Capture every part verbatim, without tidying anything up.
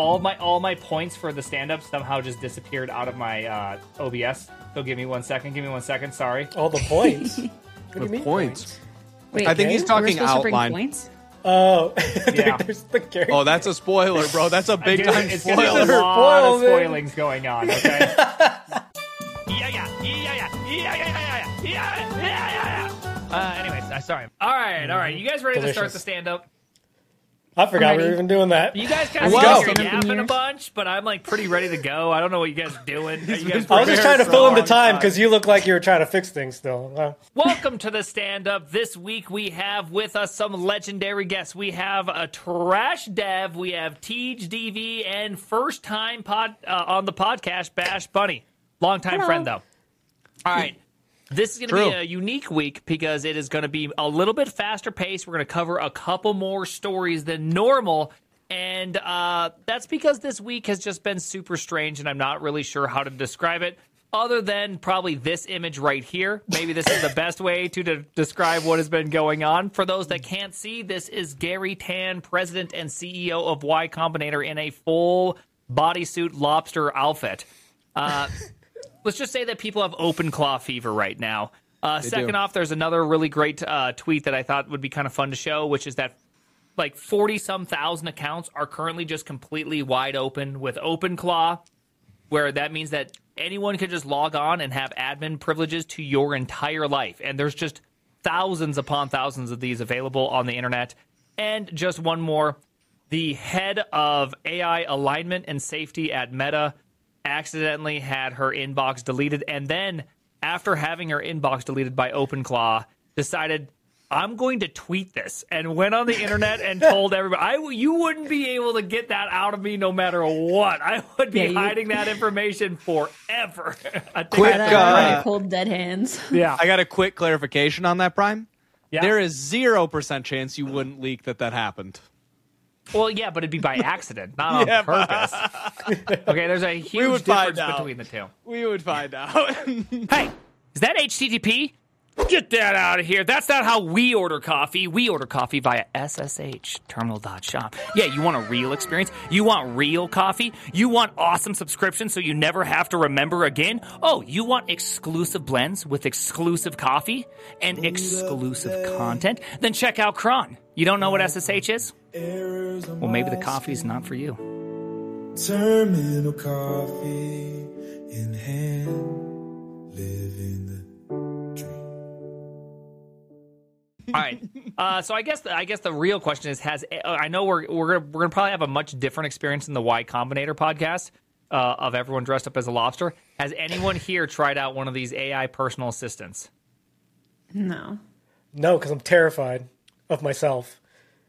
all my all my points for the stand-up somehow just disappeared out of my uh, O B S. So give me one second. Give me one second. Sorry. All the points. What do The you mean points. points? Wait, I think he's we're talking supposed to bring outline. points? Oh, Yeah. there's the character. Oh, that's a spoiler, bro. That's a big Dude, time it's gonna be a spoiler. lot of Spoil, man. spoilings going on. Okay. yeah, yeah, yeah, yeah, yeah, yeah, yeah, yeah, yeah, yeah. Uh, anyways, I sorry. All right, all right. You guys ready to start Delicious. the stand-up? I forgot we ready. were even doing that. You guys kind of Let's seem go. like you're Stand-up yapping a years. bunch, but I'm like pretty ready to go. I don't know what you guys are doing. You guys I was just prepared trying to for fill a in the long time because you look like you were trying to fix things still. Uh, Welcome to the stand-up. This week we have with us some legendary guests. We have a Trash Dev, we have Tej D V, and first-time pod uh, on the podcast, Bash Bunny. Long-time Hello. friend, though. All right. This is going to True. be a unique week because it is going to be a little bit faster paced. We're going to cover a couple more stories than normal. And uh, that's because this week has just been super strange, and I'm not really sure how to describe it other than probably this image right here. Maybe this is the best way to de- describe what has been going on. For those that can't see, this is Gary Tan, president and C E O of Y Combinator, in a full bodysuit lobster outfit. Uh, let's just say that people have open claw fever right now. Uh, second do. off, there's another really great uh, tweet that I thought would be kind of fun to show, which is that like forty some thousand accounts are currently just completely wide open with OpenClaw, where that means that anyone can just log on and have admin privileges to your entire life. And there's just thousands upon thousands of these available on the internet. And just one more, the head of A I alignment and safety at Meta accidentally had her inbox deleted, and then after having her inbox deleted by OpenClaw, decided, I'm going to tweet this, and went on the internet and told everybody, I, you wouldn't be able to get that out of me no matter what. I would be Yeah, you- hiding that information forever. I think Quick, I- That are uh, my cold dead hands. yeah. I got a quick clarification on that, Prime. Yeah. There is zero percent chance you wouldn't leak that that happened. Well, yeah, but it'd be by accident, not on Yeah, purpose. Okay, there's a huge would find difference out. between the two. We would find out. Hey, is that H T T P? Get that out of here. That's not how we order coffee. We order coffee via S S H terminal dot shop. Yeah, you want a real experience? You want real coffee? You want awesome subscriptions so you never have to remember again? Oh, you want exclusive blends with exclusive coffee and exclusive content? Then check out Cron. You don't know what S S H is? Well, maybe the coffee's not for you. Terminal coffee in hand, living the dream. All right. Uh, so I guess the, I guess the real question is: Has uh, I know we're we're gonna, we're gonna probably have a much different experience in the Y Combinator podcast uh, of everyone dressed up as a lobster. Has anyone here tried out one of these A I personal assistants? No. no, because I'm terrified of myself.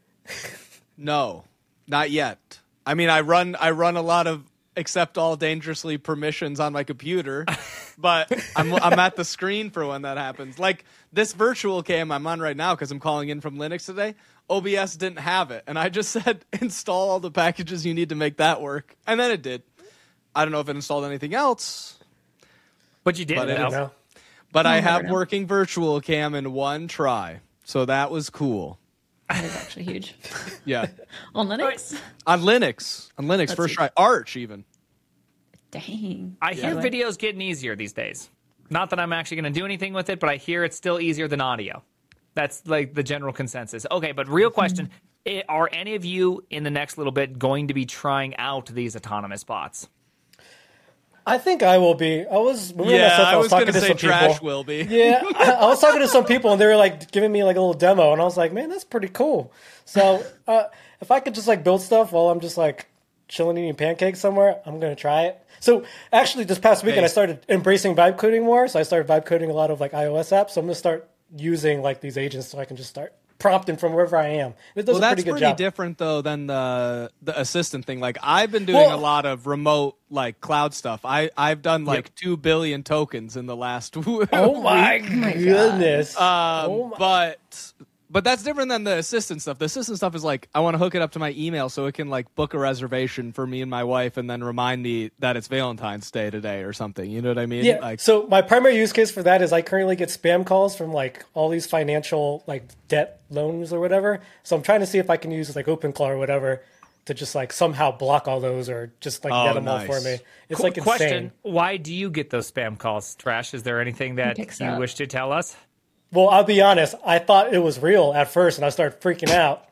No, not yet. I mean, I run I run a lot of accept all dangerously permissions on my computer, but I'm I'm at the screen for when that happens. Like this virtual cam I'm on right now because I'm calling in from Linux today. O B S didn't have it, and I just said install all the packages you need to make that work, and then it did. I don't know if it installed anything else, But you did. But it it now. is- No. but I never have know. working virtual cam in one try, so that was cool. That is actually huge. Yeah, On Linux? on Linux, on Linux That's first it. try, Arch even. Dang. I hear Anyway. videos getting easier these days. Not that I'm actually going to do anything with it, but I hear it's still easier than audio. That's like the general consensus. Okay, but real question: I- Are any of you in the next little bit going to be trying out these autonomous bots? I think I will be. I was moving Yeah, myself. I I was, was talking gonna to say some trash people. will be. Yeah, I, I was talking to some people, and they were like giving me like a little demo, and I was like, man, that's pretty cool. So uh, if I could just like build stuff while I'm just like chilling eating pancakes somewhere, I'm gonna try it. So actually, this past weekend, I Nice. started embracing vibe coding more. So I started vibe coding a lot of like iOS apps. So I'm gonna start using like these agents so I can just start prompting from wherever I am. It does Well, a that's pretty good pretty job. different though than the the assistant thing. Like I've been doing Well- a lot of remote like cloud stuff. I I've done like two billion tokens in the last. Oh my goodness! Um, Oh my- but but that's different than the assistant stuff. The assistant stuff is like I want to hook it up to my email so it can like book a reservation for me and my wife, and then remind me that it's Valentine's Day today or something. You know what I mean? Yeah. Like, So my primary use case for that is I currently get spam calls from like all these financial like debt loans or whatever. So I'm trying to see if I can use like OpenClaw or whatever to just like somehow block all those or just like Oh, get them all for nice. me. It's Qu- like insane. question: why do you get those spam calls, Trash? Is there anything that picks you up. wish to tell us? Well, I'll be honest. I thought it was real at first, and I started freaking out.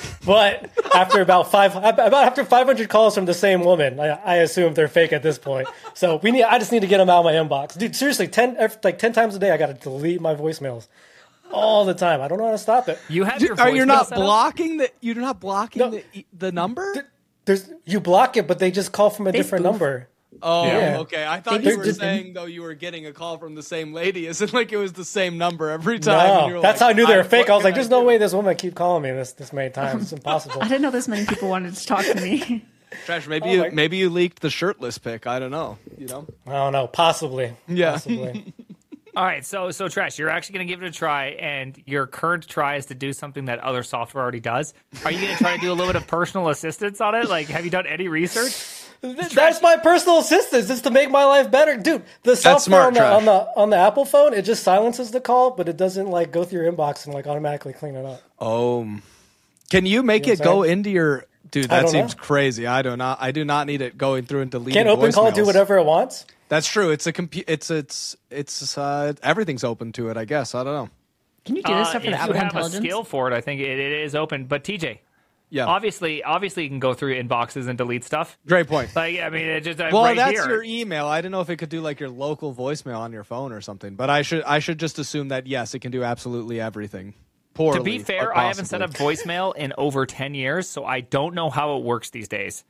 But after about five, about after five hundred calls from the same woman, I, I assume they're fake at this point. So we need. I just need to get them out of my inbox, dude. Seriously, ten like ten times a day, I got to delete my voicemails all the time. I don't know how to stop it. You have your Are you voicemail not set up? blocking the? You're not blocking No. the the number? There's you block it, but they just call from a They different spoof. number. Oh, Yeah. okay. I thought They you were just- saying though you were getting a call from the same lady. Is it like it was the same number every time? and you No, were that's like, how I knew they were I- fake. what I was like, can "There's no do?" way this woman keep calling me this this many times. It's impossible." I didn't know this many people wanted to talk to me. Trash. Maybe Oh you my- maybe you leaked the shirtless pic. I don't know. You know. I don't know. Possibly. Yeah. Possibly. All right, so so Trash, you're actually going to give it a try, and your current try is to do something that other software already does. Are you going to try to do a little bit of personal assistance on it? Like, have you done any research? Th- That's my personal assistance. It's to make my life better, dude. The software smart, on, the, Trash. on the on the Apple phone, it just silences the call, but it doesn't like go through your inbox and like automatically clean it up. Oh, can you make You know it what I'm go saying? into your? Dude, I that don't seems know. crazy. I do not. I do not need it going through and deleting. Can't Open Call do voicemails. whatever it wants? That's true. It's a compu- It's it's it's uh, everything's open to it. I guess. I don't know. Can you do this Uh, stuff for if the you Apple have Intelligence? a skill for it, I think it, it is open. But T J, Yeah. obviously, obviously, you can go through inboxes and delete stuff. Great point. Like, I mean, it just uh, Well, right that's here. your email. I didn't know if it could do like your local voicemail on your phone or something. But I should I should just assume that yes, it can do absolutely everything. Poorly, To be fair, but I haven't set up possibly. voicemail in over ten years, so I don't know how it works these days.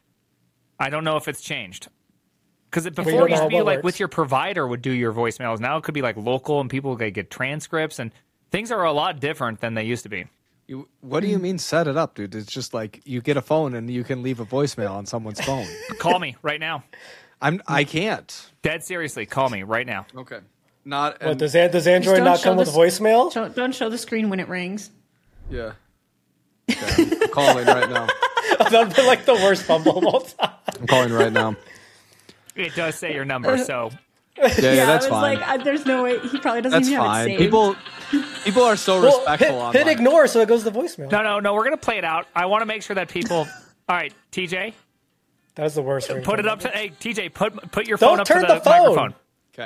I don't know if it's changed. Because you before don't it used know to be what like works. with your provider would do your voicemails. Now it could be like local and people they get transcripts and things are a lot different than they used to be. You, what do you mean set it up, dude? It's just like you get a phone and you can leave a voicemail on someone's phone. Call me right now. I'm I can't. Dead seriously, call me right now. Okay. Not What, and- does, An- does Android don't not show come with this- voicemail? Don't, don't show the screen when it rings. yeah. Okay, I'm calling right now. That would be like the worst fumble of all time. I'm calling right now. It does say your number, so Yeah, yeah, that's I was fine. like, uh, there's no way. He probably doesn't That's even have it fine. saved. People people are so Well, respectful hit, online. hit ignore so it goes to voicemail. no, no, no. We're gonna play it out. I want to make sure that people. All right, T J, That was the worst. put it up to. Hey, T J, put put your Don't phone up turn to the, the phone. microphone. Okay.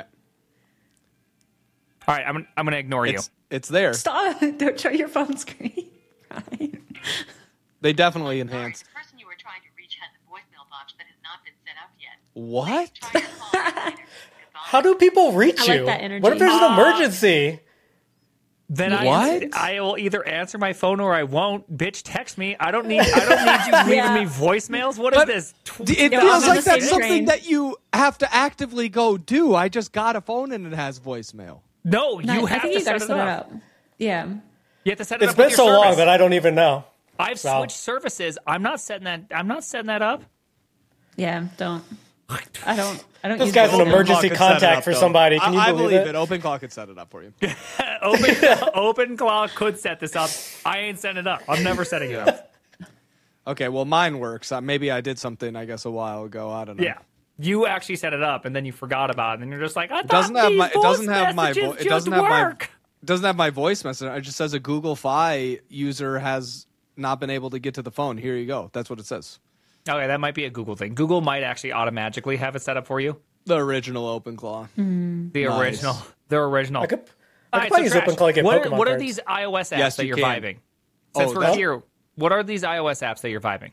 All right, I'm I'm gonna ignore you. It's it's there. Stop! Don't show your phone screen. Right. They definitely enhanced. The person you were trying to reach has a voicemail box that has not been set up yet. What? Try your call later. Goodbye. How do people reach I like you? that energy. What if there's an emergency? Then What? I I will either answer my phone or I won't. Bitch, text me. I don't need I don't need you leaving Yeah. me voicemails. What is But- this? Tw- It Yeah, feels I'm on like the that's same something train. that you have to actively go do. I just got a phone and it has voicemail. no, No, you I have think to you gotta set it up. Yeah. You have to set it It's up. with been your so long service. that I don't even know. I've Wow. switched services. I'm not setting that. I'm not setting that up. Yeah. Don't. I don't. I don't. This use guy's an voicemail. emergency Open Call could set it contact up, for though. somebody. Can you I, I believe believe it? it. Open Call could set it up for you. Open Open Claw could set this up. I ain't setting it up. I'm never setting it up. Okay, well, mine works. Uh, maybe I did something, I guess, a while ago. I don't know. Yeah. You actually set it up, and then you forgot about it, and you're just like, I It doesn't thought have these my. It doesn't voice have my. messages Vo- it just doesn't have work. my. It doesn't have my voice message. It just says a Google Fi user has not been able to get to the phone. Here you go. That's what it says. Okay, that might be a Google thing. Google might actually automatically have it set up for you. The original Open Claw. The Nice. original. The original. I could, All I right, could probably so use Open Trash, Call to get what, Pokemon are, what are cards. these iOS apps Yes, that you you're can. vibing? Since Oh, we're that- here, what are these iOS apps that you're vibing?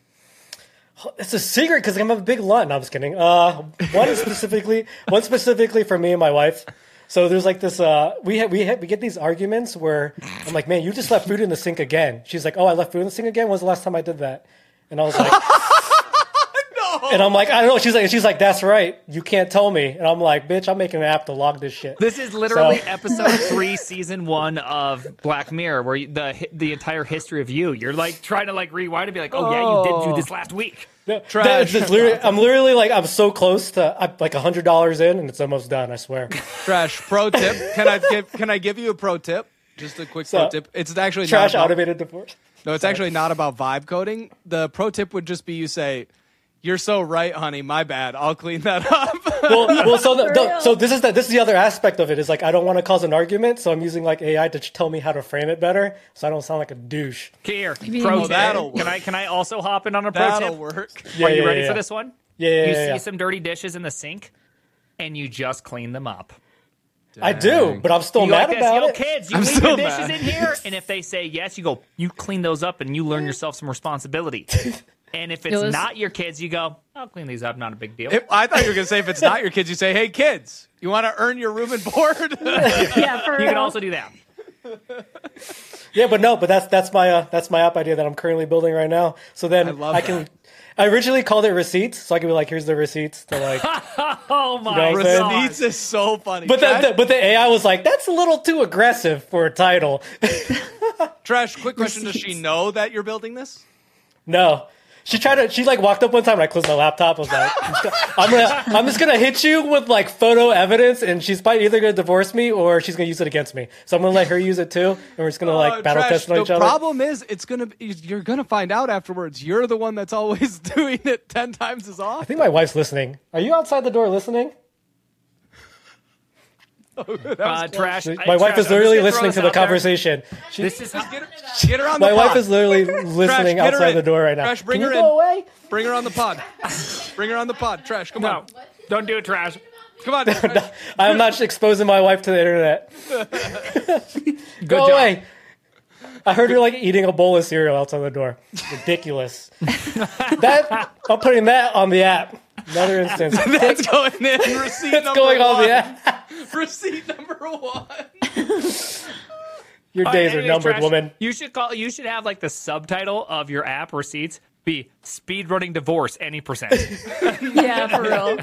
It's a secret because I'm a big lunt. No, I'm just kidding. Uh, one specifically, one specifically for me and my wife. So there's like this. Uh, we ha- we ha- we get these arguments where I'm like, man, you just left food in the sink again. She's like, oh, I left food in the sink again. When was the last time I did that? And I was like, no. And I'm like, I don't know. She's like, she's like, that's right. You can't tell me. And I'm like, bitch, I'm making an app to log this shit. This is literally So- episode three, season one of Black Mirror, where you, the the entire history of you. You're like trying to like rewind and be like, oh, yeah, you did do this last week. No, Trash. that- it's literally, I'm literally like, I'm so close to I'm like a hundred dollars in, and it's almost done. I swear. Trash. Pro tip. Can I give? Can I give you a pro tip? Just a quick So, pro tip. It's actually Trash not about, automated divorce. No, it's actually not about vibe coding. The pro tip would just be you say, "You're so right, honey. My bad. I'll clean that up." well, well, so the, For the, real. so this is the this is the other aspect of it. Is like I don't want to cause an argument, so I'm using like A I to ch- tell me how to frame it better, so I don't sound like a douche. Here, mean- pro Oh, tip. that'll Can work. I can I also hop in on a pro That'll tip? work. Yeah, Are you yeah, ready yeah, for yeah. this one? Yeah, yeah, You yeah, see yeah. some dirty dishes in the sink, and you just clean them up. I do, but I'm still You go mad like this, about yo, it. kids, you I'm leave still your dishes mad. in here, and if they say yes, you go, you clean those up, and you learn yourself some responsibility. And if it's It was- not your kids, you go, I'll clean these up, not a big deal. If- I thought you were going to say if it's not your kids, you say, hey, kids, you want to earn your room and board? Yeah, for You real. can also do that. Yeah, but no, but that's that's my uh, that's my app idea that I'm currently building right now. So then I I, love can. I originally called it receipts, so I can be like, here's the receipts to like. Oh my know what I'm saying? god! Receipts is so funny. But Trash, the, the but the A I was like, that's a little too aggressive for a title. Trash, quick question. Does she Receipts. know that you're building this? No. She tried to. She like walked up one time and I closed my laptop. I was like, I'm, just gonna, I'm gonna, I'm just gonna hit you with like photo evidence, and she's probably either gonna divorce me or she's gonna use it against me. So I'm gonna let her use it too, and we're just gonna like Uh, battle Trash, test on the each other. problem is, it's gonna. be- You're gonna find out afterwards. You're the one that's always doing it ten times as I often. think my wife's listening. Are you outside the door listening? Uh, trash. My I- wife trash, is I'm literally just gonna throw listening this to the out there. conversation. She, This is how, Get her, get her on the my pod. wife is literally listening get her outside in. the door right now. Trash, bring Can her you in. go away? Bring her on the pod. Bring her on the pod. Trash, come no. on. Don't do it, trash. Come on. Trash. I'm not exposing my wife to the internet. Good Go job. away. I heard her like eating a bowl of cereal outside the door. Ridiculous. that I'm putting that on the app. Another instance. That's going in. Receipt It's number going on one. the app. Receipt number one. Your All right, days are anyways, numbered, Trash, woman. You should call. You should have like the subtitle of your app receipts be "Speed Running Divorce Any Percent." Yeah, for real.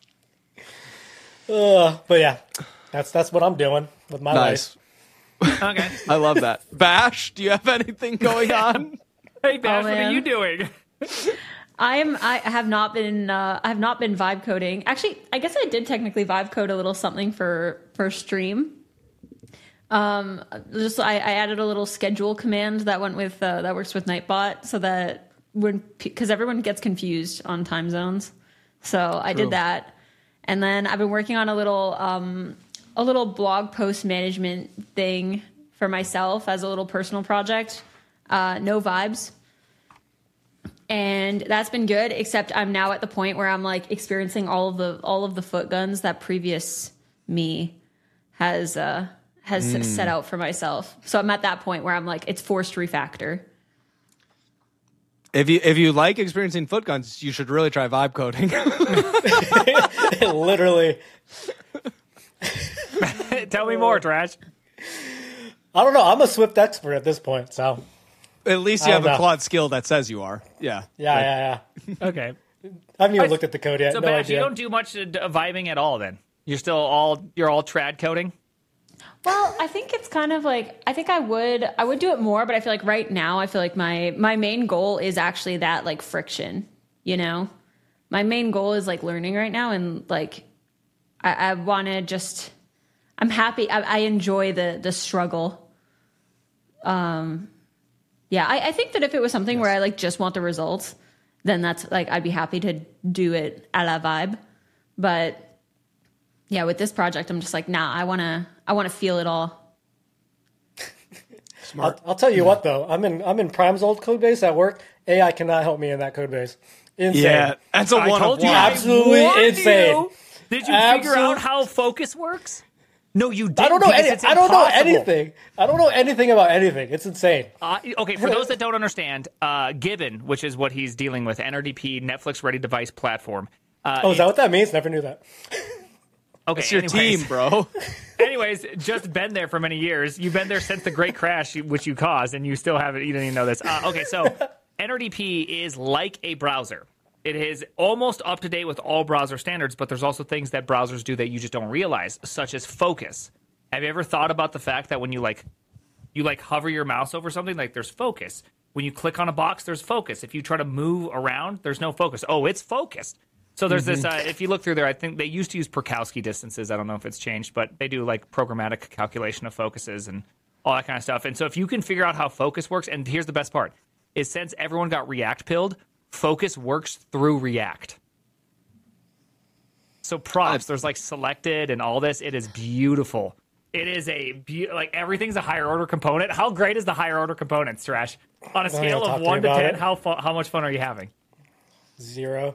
Uh, but yeah, that's that's what I'm doing with my Nice. life. Okay. I love that. Bash, do you have anything going on? Hey, Bash, what are man. you doing? I'm I have not been uh, I have not been vibe coding. Actually, I guess I did technically vibe code a little something for for stream. Um, just I, I added a little schedule command that went with uh, that works with Nightbot, so that when because everyone gets confused on time zones, so I True. did that, and then I've been working on a little um a little blog post management thing for myself as a little personal project. Uh, no vibes. And that's been good, except I'm now at the point where I'm like experiencing all of the all of the foot guns that previous me has uh has set out for myself. So I'm at that point where I'm like, it's forced refactor. If you if you like experiencing foot guns, you should really try vibe coding. Literally. Tell me more, Trash. I don't know. I'm a Swift expert at this point, so At least I you have don't a know. Claude skill that says you are. Yeah. yeah, yeah, yeah. Okay. I haven't even looked at the code yet. So, no Bash, idea. you don't do much uh, d- vibing at all. Then you're still all you're all trad coding. Well, I think it's kind of like I think I would I would do it more, but I feel like right now I feel like my my main goal is actually that like friction, you know? My main goal is like learning right now, and like I, I want to just I'm happy I, I enjoy the the struggle. Um yeah, I, I think that if it was something where I like just want the results, then that's like I'd be happy to do it a la vibe. But yeah, with this project, I'm just like, nah, I wanna I wanna feel it all. I'll, I'll tell you what, though. I'm in I'm in Prime's old code base at work. A I cannot help me in that code base. Insane. Yeah. That's a I one told of you, one. I Absolutely warned insane. you. Did you figure Absolute- out how focus works? No, you didn't. I don't know because any. it's I don't know impossible. anything. I don't know anything about anything. It's insane. Uh, okay, for those that don't understand, uh, Gibbon, which is what he's dealing with, N R D P, Netflix Ready Device Platform. Uh, Oh, is that what that means? Never knew that. okay, It's your anyways, team, bro. anyways, just been there for many years. You've been there since the Great Crash, which you caused, and you still haven't. You didn't even know this. Uh, okay, so N R D P is like a browser. It is almost up to date with all browser standards, but there's also things that browsers do that you just don't realize, such as focus. Have you ever thought about the fact that when you like you like hover your mouse over something, like there's focus. When you click on a box, there's focus. If you try to move around, there's no focus. Oh, it's focused. So there's this. Uh, if you look through there, I think they used to use Perkowski distances. I don't know if it's changed, but they do like programmatic calculation of focuses and all that kind of stuff. And so if you can figure out how focus works, and here's the best part: is since everyone got React pilled, focus works through React. So props. There's like selected and all this. It is beautiful. It is a be- like everything's a higher order component. How great is the higher order components, Trash? On a scale talk of to one you to about ten, it. how fu- how much fun are you having? Zero.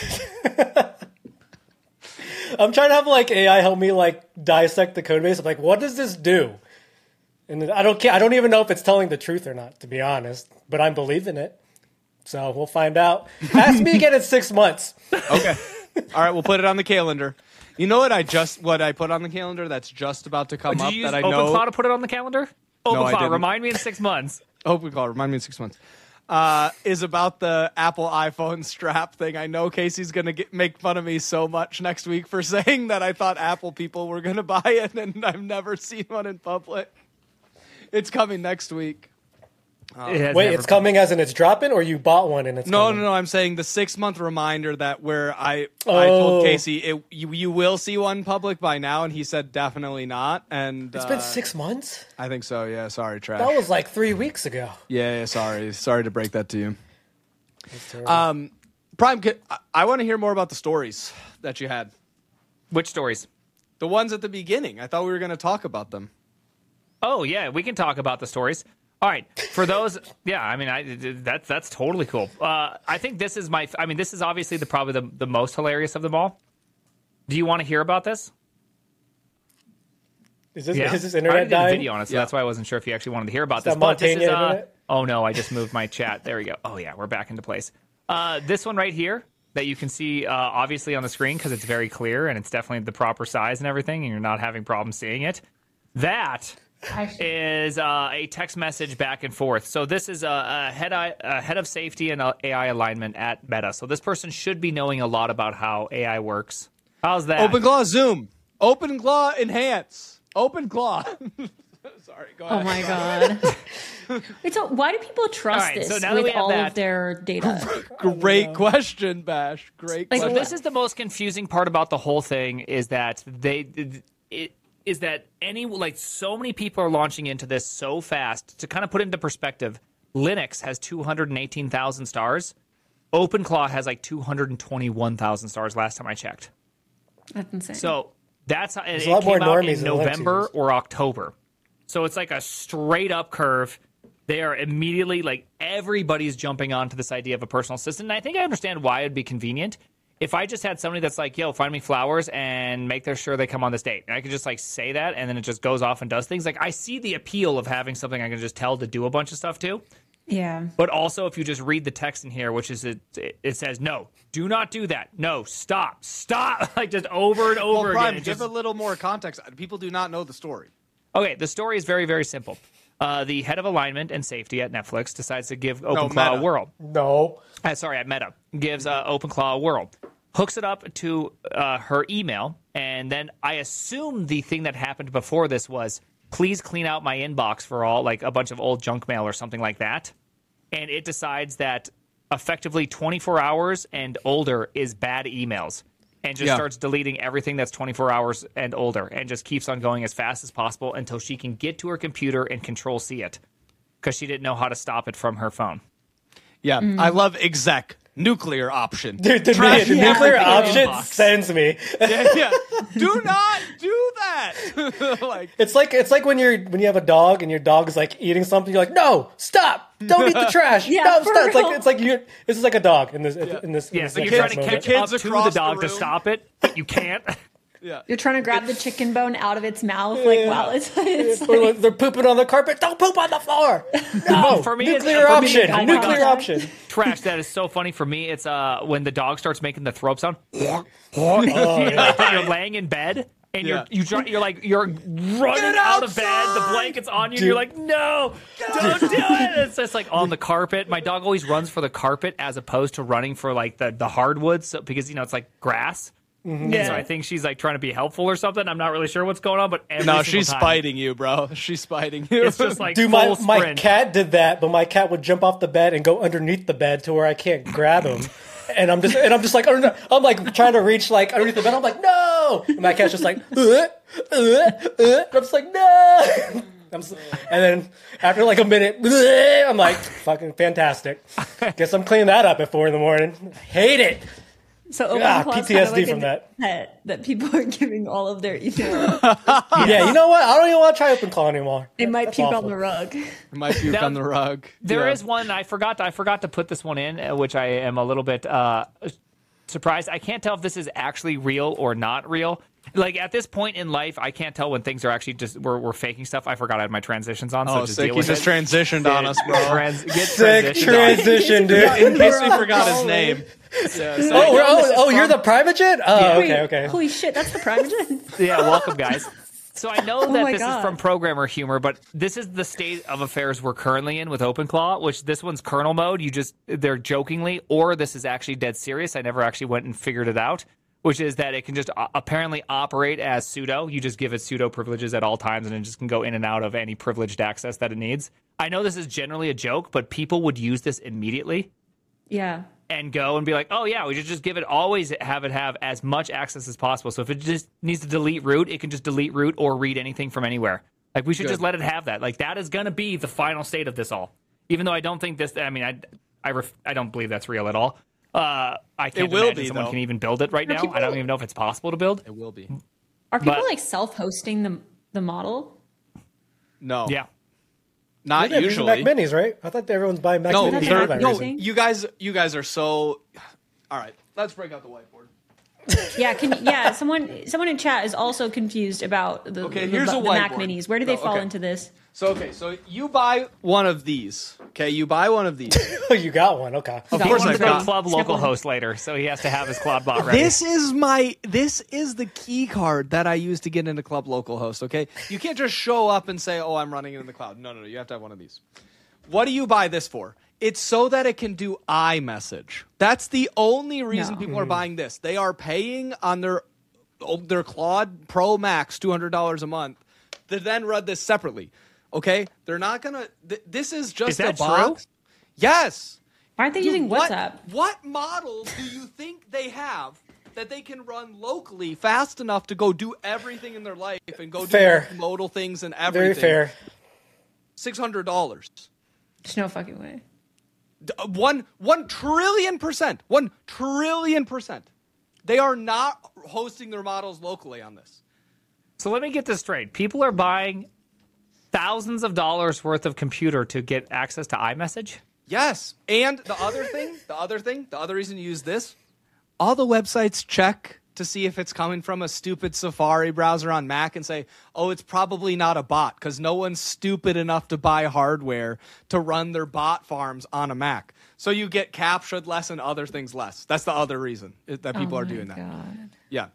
I'm trying to have like A I help me like dissect the code base. I'm like, what does this do? And I don't care. I don't even know if it's telling the truth or not, to be honest. But I'm believing it. So we'll find out. Ask me again in six months. Okay. All right, we'll put it on the calendar. You know what I just what I put on the calendar that's just about to come Did up you use that I know. OpenClaw to put it on the calendar? I OpenClaw, didn't. remind me in six months. OpenClaw, remind me in six months. Uh, is about the Apple iPhone strap thing. I know Casey's gonna get, make fun of me so much next week for saying that I thought Apple people were gonna buy it, and I've never seen one in public. It's coming next week. It has Wait, never it's been. coming as in it's dropping, or you bought one and it's No, coming? no, no. I'm saying the six month reminder that where I I Oh. told Casey it, you you will see one public by now, and he said definitely not. And It's uh, been six months? I think so. Yeah. Sorry, trash. That was like three weeks ago. yeah, yeah. Sorry. Sorry to break that to you. That's terrible. Um, Prime, ca- I, I want to hear more about the stories that you had. Which stories? The ones at the beginning. I thought we were going to talk about them. Oh yeah, we can talk about the stories. All right, for those, yeah, I mean, I that's that's totally cool. Uh, I think this is my, I mean, this is obviously the probably the, the most hilarious of them all. Do you want to hear about this? is this, Yeah, is this I already internet did a dying? video on it, so Yeah. that's why I wasn't sure if you actually wanted to hear about Is this. that But this is, Montana uh, internet? oh no, I just moved my chat. There we go. Oh yeah, we're back into place. Uh, this one right here that you can see uh, obviously on the screen because it's very clear and it's definitely the proper size and everything, and you're not having problems seeing it. That is uh, a text message back and forth. So this is a, a head a head of safety and A I alignment at Meta. So this person should be knowing a lot about how A I works. How's that? OpenClaw Zoom. OpenClaw Enhance. OpenClaw. Sorry, go ahead. Oh my god. Wait, so why do people trust All right, this so now that we with have all that- of their data? Great question, Bash. Great Like, So question. this is the most confusing part about the whole thing is that they it is that any like so many people are launching into this so fast. To kind of put it into perspective, Linux has two hundred eighteen thousand stars. OpenClaw has like two hundred twenty-one thousand stars last time I checked. That's insane. So that's how and a it lot more came out normies in than Linux November users. or October. So it's like a straight up curve. They are immediately like everybody's jumping onto this idea of a personal assistant. And I think I understand why it'd be convenient. If I just had somebody that's like, yo, find me flowers and make their sure they come on this date. And I could just like say that and then it just goes off and does things. Like I see the appeal of having something I can just tell to do a bunch of stuff too. yeah. But also, if you just read the text in here, which is it, it says, no, do not do that. No, stop, stop. Like just over and over well, Prime, again. It give just- a little more context. People do not know the story. Okay, the story is very, very simple. Uh, the head of alignment and safety at Netflix decides to give OpenClaw Meta. a whirl. No. Uh, sorry, at Meta gives uh, OpenClaw a whirl, hooks it up to uh, her email, and then I assume the thing that happened before this was, please clean out my inbox for all like a bunch of old junk mail or something like that, and it decides that effectively twenty-four hours and older is bad emails. And just Yeah. starts deleting everything that's twenty-four hours and older and just keeps on going as fast as possible until she can get to her computer and control C it because she didn't know how to stop it from her phone. Yeah, I love exec. Nuclear option. Dude, the, Trash the nuclear everything option inbox. sends me. yeah, yeah. Do not do that. like, It's like it's like when you're when you have a dog and your dog is like eating something. You're like, no, stop! Don't eat the trash. Yeah, no, for stop! It's real. like it's like you. This is like a dog in this in this. in Yeah, this so you're exact trying to moment. catch Kids up to the across the dog to room. stop it, but you can't. yeah. You're trying to grab the chicken bone out of its mouth, like Yeah. while it's, it's Or like, like they're pooping on the carpet. Don't poop on the floor. No, for me, it's- nuclear for me, option. eye Nuclear contact. option. Trash. That is so funny for me. It's uh when the dog starts making the throat sound. You're, like, you're laying in bed and Yeah. you're you try, you're like you're running out of bed. The blanket's on you. and Dude. You're like, no, don't do it. It's just like on the carpet. My dog always runs for the carpet as opposed to running for like the the hardwoods so, because you know it's like grass. And so I think she's like trying to be helpful or something. I'm not really sure what's going on, but every No, single she's time, spiting you, bro. She's spiting you. It's just like Dude, full my, my sprint. cat did that, but my cat would jump off the bed and go underneath the bed to where I can't grab him. And I'm just and I'm just like under- I'm like trying to reach like underneath the bed. I'm like, no. And my cat's just like, uh, uh, uh. And I'm just like, no. I'm just, and then after like a minute, I'm like, fucking fantastic. Guess I'm cleaning that up at four in the morning. Hate it. So Yeah, OpenClaw is P T S D kind of like from a that. pet that people are giving all of their email. Yeah, you know what? I don't even want to try OpenClaw anymore. It might That's puke awful. on the rug. It might puke Now, on the rug. There Yeah. is one I forgot. I forgot to put this one in, uh, which I am a little bit uh, surprised. I can't tell if this is actually real or not real. Like at this point in life, I can't tell when things are actually just we're, we're faking stuff. I forgot I had my transitions on, so Oh, just sick. deal He with just it. transitioned on us, bro. Trans- get Sick transitioned on. transition, dude. In case we forgot his name. Yeah, so Oh, I we're- know this oh, is oh, you're from- the private jet? Oh, Yeah. okay, okay. Holy shit, that's the private jet. Yeah, welcome, guys. So I know that my this God. is from programmer humor, but this is the state of affairs we're currently in with OpenClaw, which this one's kernel mode. You just, they're jokingly, or this is actually dead serious. I never actually went and figured it out, which is that it can just uh, apparently operate as sudo. You just give it sudo privileges at all times, and it just can go in and out of any privileged access that it needs. I know this is generally a joke, but people would use this immediately Yeah. and go and be like, oh yeah, we should just give it always have it have as much access as possible. So if it just needs to delete root, it can just delete root or read anything from anywhere. Like we should Good. just let it have that. Like that is going to be the final state of this all. Even though I don't think this, I mean, I, I, ref, I don't believe that's real at all. Uh, I can't It will imagine be, someone though. can even build it right now. people- I don't even know if it's possible to build. It will be. Are people But- like self-hosting the the model? No. Yeah. Not Yeah, these are usually. Mac Minis, right? I thought everyone's buying Mac No, Minis That's for they're, that no. reason. You guys, you guys are so. All right, let's break out the whiteboard. Yeah, can yeah, someone someone in chat is also confused about the, Okay, the, here's the a Mac whiteboard. Minis. Where do they Oh, fall okay. into this? So okay, so you buy one of these. Okay, you buy one of these. Oh, you got one. Okay. Of He course wants I to go got. club Step local one. host later, so he has to have his cloud bot ready. This is my. This is the key card that I use to get into Club Localhost. Okay, you can't just show up and say, "Oh, I'm running it in the cloud." No, no, no. You have to have one of these. What do you buy this for? It's so that it can do iMessage. That's the only reason No. people are buying this. They are paying on their oh, their Claude Pro Max two hundred dollars a month to then run this separately. Okay, they're not gonna. Th- this is just Is that a box. true? Yes. Why aren't they Dude, using what, WhatsApp? What model do you think they have that they can run locally fast enough to go do everything in their life and go Fair. do modal things and everything? Very fair. Six hundred dollars. There's no fucking way. One one trillion percent. One trillion percent. They are not hosting their models locally on this. So let me get this straight. People are buying thousands of dollars worth of computer to get access to iMessage? Yes. And the other thing, the other thing, the other reason you use this, all the websites check to see if it's coming from a stupid Safari browser on Mac and say, oh, it's probably not a bot because no one's stupid enough to buy hardware to run their bot farms on a Mac. So you get captured less and other things less. That's the other reason is that people Oh are my doing that. God. Yeah.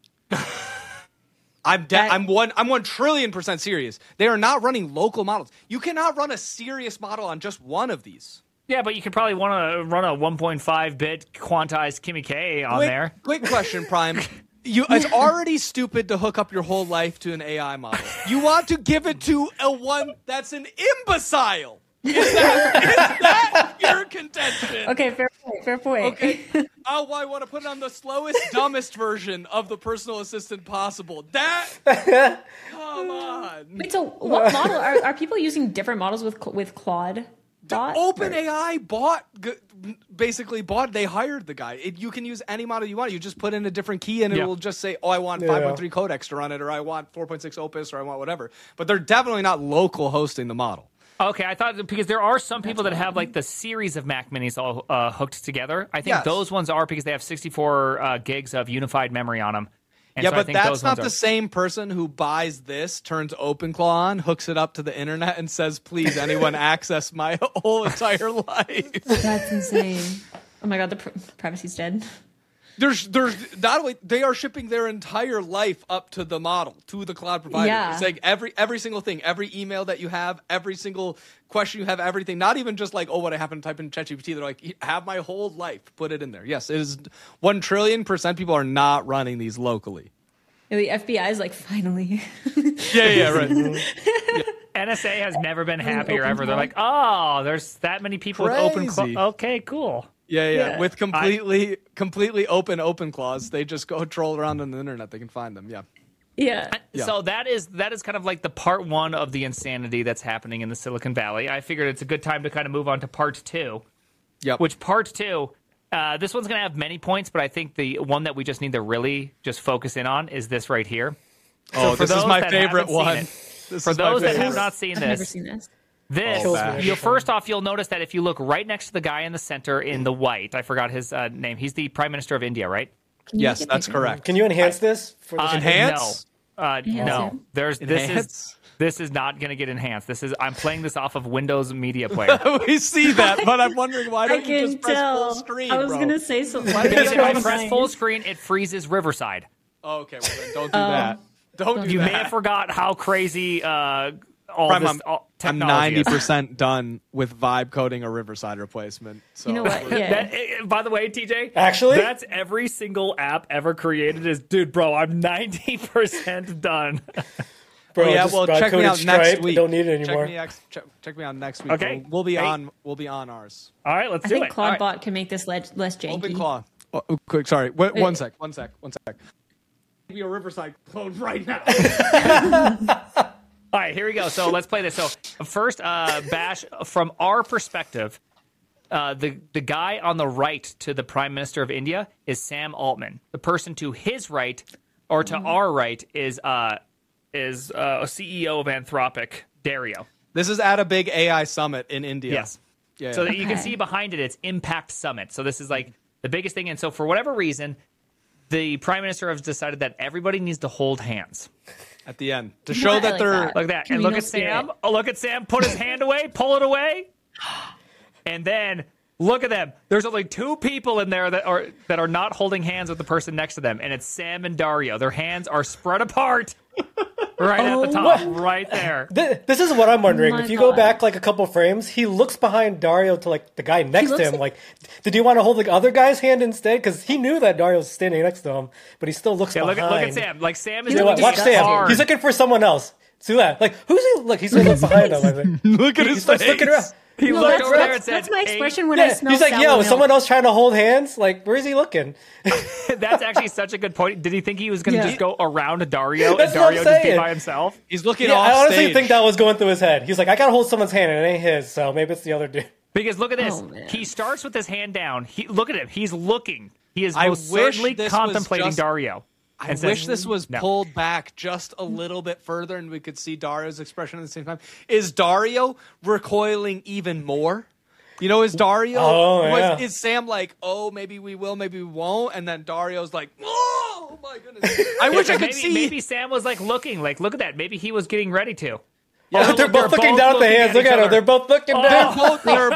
I'm de- That- I'm one I'm one trillion percent serious. They are not running local models. You cannot run a serious model on just one of these. Yeah, but you could probably want to run a one point five bit quantized Kimmy K on quick, there. Quick question, Prime. You, it's already stupid to hook up your whole life to an A I model. You want to give it to a one that's an imbecile. Is that, is that your contention? Okay, fair point. Fair point. Okay. Oh, well, I want to put it on the slowest, dumbest version of the personal assistant possible. That. Come on. Wait, so what model are, are people using different models with with Claude? Bot? OpenAI bought, g- basically bought, they hired the guy. It, you can use any model you want. You just put in a different key and it Yeah. will just say, oh, I want Yeah. five point three codecs to run it, or I want four point six Opus, or I want whatever. But they're definitely not local hosting the model. Okay, I thought because there are some people that have like the series of Mac Minis all uh, hooked together. I think Yes. those ones are because they have sixty-four uh, gigs of unified memory on them. And yeah, so I but think that's those not ones the are- same person who buys this, turns OpenClaw on, hooks it up to the internet, and says, please, anyone access my whole entire life. That's insane. Oh my god, the pr- privacy's dead. There's, there's not only they are shipping their entire life up to the model, to the cloud provider. Yeah. It's like every every single thing, every email that you have, every single question you have, everything. Not even just like, oh, what I happen to type in ChatGPT. They're like, have my whole life, put it in there. Yes, it is one trillion percent. People are not running these locally. Yeah, the F B I is like, finally. Yeah, yeah, right. N S A has never been happier open ever. They're cloud? like, oh, there's that many people with open. Crazy. Cl- okay, cool. Yeah, yeah. Yeah. With completely, completely open, open claws, they just go troll around on the internet. They can find them. Yeah. Yeah. Yeah. So that is that is kind of like the part one of the insanity that's happening in the Silicon Valley. I figured it's a good time to kind of move on to part two. Yep. Which part two, Uh, this one's going to have many points, but I think the one that we just need to really just focus in on is this right here. Oh, So for this is those my that favorite haven't seen one. it- This For is my those that favorite. have not seen I've never this, seen this. this Kills me bash. every you time. first off, you'll notice that if you look right next to the guy in the center in the white, I forgot his uh, name. He's the Prime Minister of India, right? Can you Yes, make it that's bigger? correct. Can you enhance this? For this Uh, Enhance? No, uh, Enhance no. it? There's this Enhance? is this is not going to get enhanced. This is I'm playing this off of Windows Media Player. We see that, but I'm wondering why I don't you can just press tell. full screen, I was bro? gonna say something. Because if I I'm press saying. full screen, it freezes Riverside. Oh, okay, well then don't do that. Don't do You that. may have forgot how crazy uh, all Prime, this I'm, all, I'm technology ninety is. percent done with vibe coding a Riverside replacement. So You know what? Yeah. That, eh, by the way, T J, Actually? that's every single app ever created. Is dude, bro, I'm ninety percent done. Bro, Oh, yeah, just well, uh, check me coded out Stripe, next week. Don't need it Check anymore. me, ex- check, check me out next week. Okay. We'll, we'll be Hey. on. We'll be on ours. All right, let's I do think it. All right. Claudebot can make this le- less janky. Open claw. Oh, oh, quick, sorry. Wait, one Wait. sec. One sec. One sec. Be a Riverside clone right now. All right, here we go. So let's play this. So first, uh, Bash, from our perspective, uh, the the guy on the right to the Prime Minister of India is Sam Altman. The person to his right, or to our right, is uh, is uh, a C E O of Anthropic, Dario. This is at a big A I summit in India. Yes. Yeah. So that you can Okay. see behind it, it's Impact Summit. So this is like the biggest thing. And so for whatever reason, the Prime Minister has decided that everybody needs to hold hands. at the end to You know show what? I that like they're that. Look at that. And Communal look at spirit. Sam. Oh, look at Sam. Put his hand away. Pull it away. And then look at them. There's only two people in there that are that are not holding hands with the person next to them, and it's Sam and Dario. Their hands are spread apart, right at the top, right there. Th- This is what I'm wondering. Oh my if you go God. back like a couple frames, he looks behind Dario to like the guy next to looks him. like- Like, did he want to hold the other guy's hand instead? Because he knew that Dario's standing next to him, but he still looks Yeah, look behind. at look at Sam. Like Sam is You know what? doing Watch it Sam. hard. He's looking for someone else. See that? Like, who's he? Look, he's gonna look behind him. I think. look at He his starts face. looking around. He No, looked that's, over there and that's, said, that's my "Hey." expression when I Yeah, smell he's like, sour yo, milk. someone else trying to hold hands. Like, where's he looking? That's actually such a good point. Did he think he was going to Yeah. just go around Dario That's and what I'm Dario just be saying. by himself? He's looking Yeah, off I honestly stage. think that was going through his head. He's like, I gotta hold someone's hand, and it ain't his, so maybe it's the other dude. Because look at this. Oh, man. He starts with his hand down. He look at him. He's looking. He is I most wish certainly this was contemplating just- Dario. I and says, wish this was "No." pulled back just a little bit further and we could see Dario's expression at the same time. Is Dario recoiling even more? You know, is Dario, Oh, was- yeah. is Sam like, oh, maybe we will, maybe we won't? And then Dario's like, oh my goodness. I wish I could maybe, see. Maybe Sam was like looking, like, look at that. Maybe he was getting ready to. Yeah, they're look, both looking down at the looking hands. at Look each at them. other. They're both looking they're down. both, they're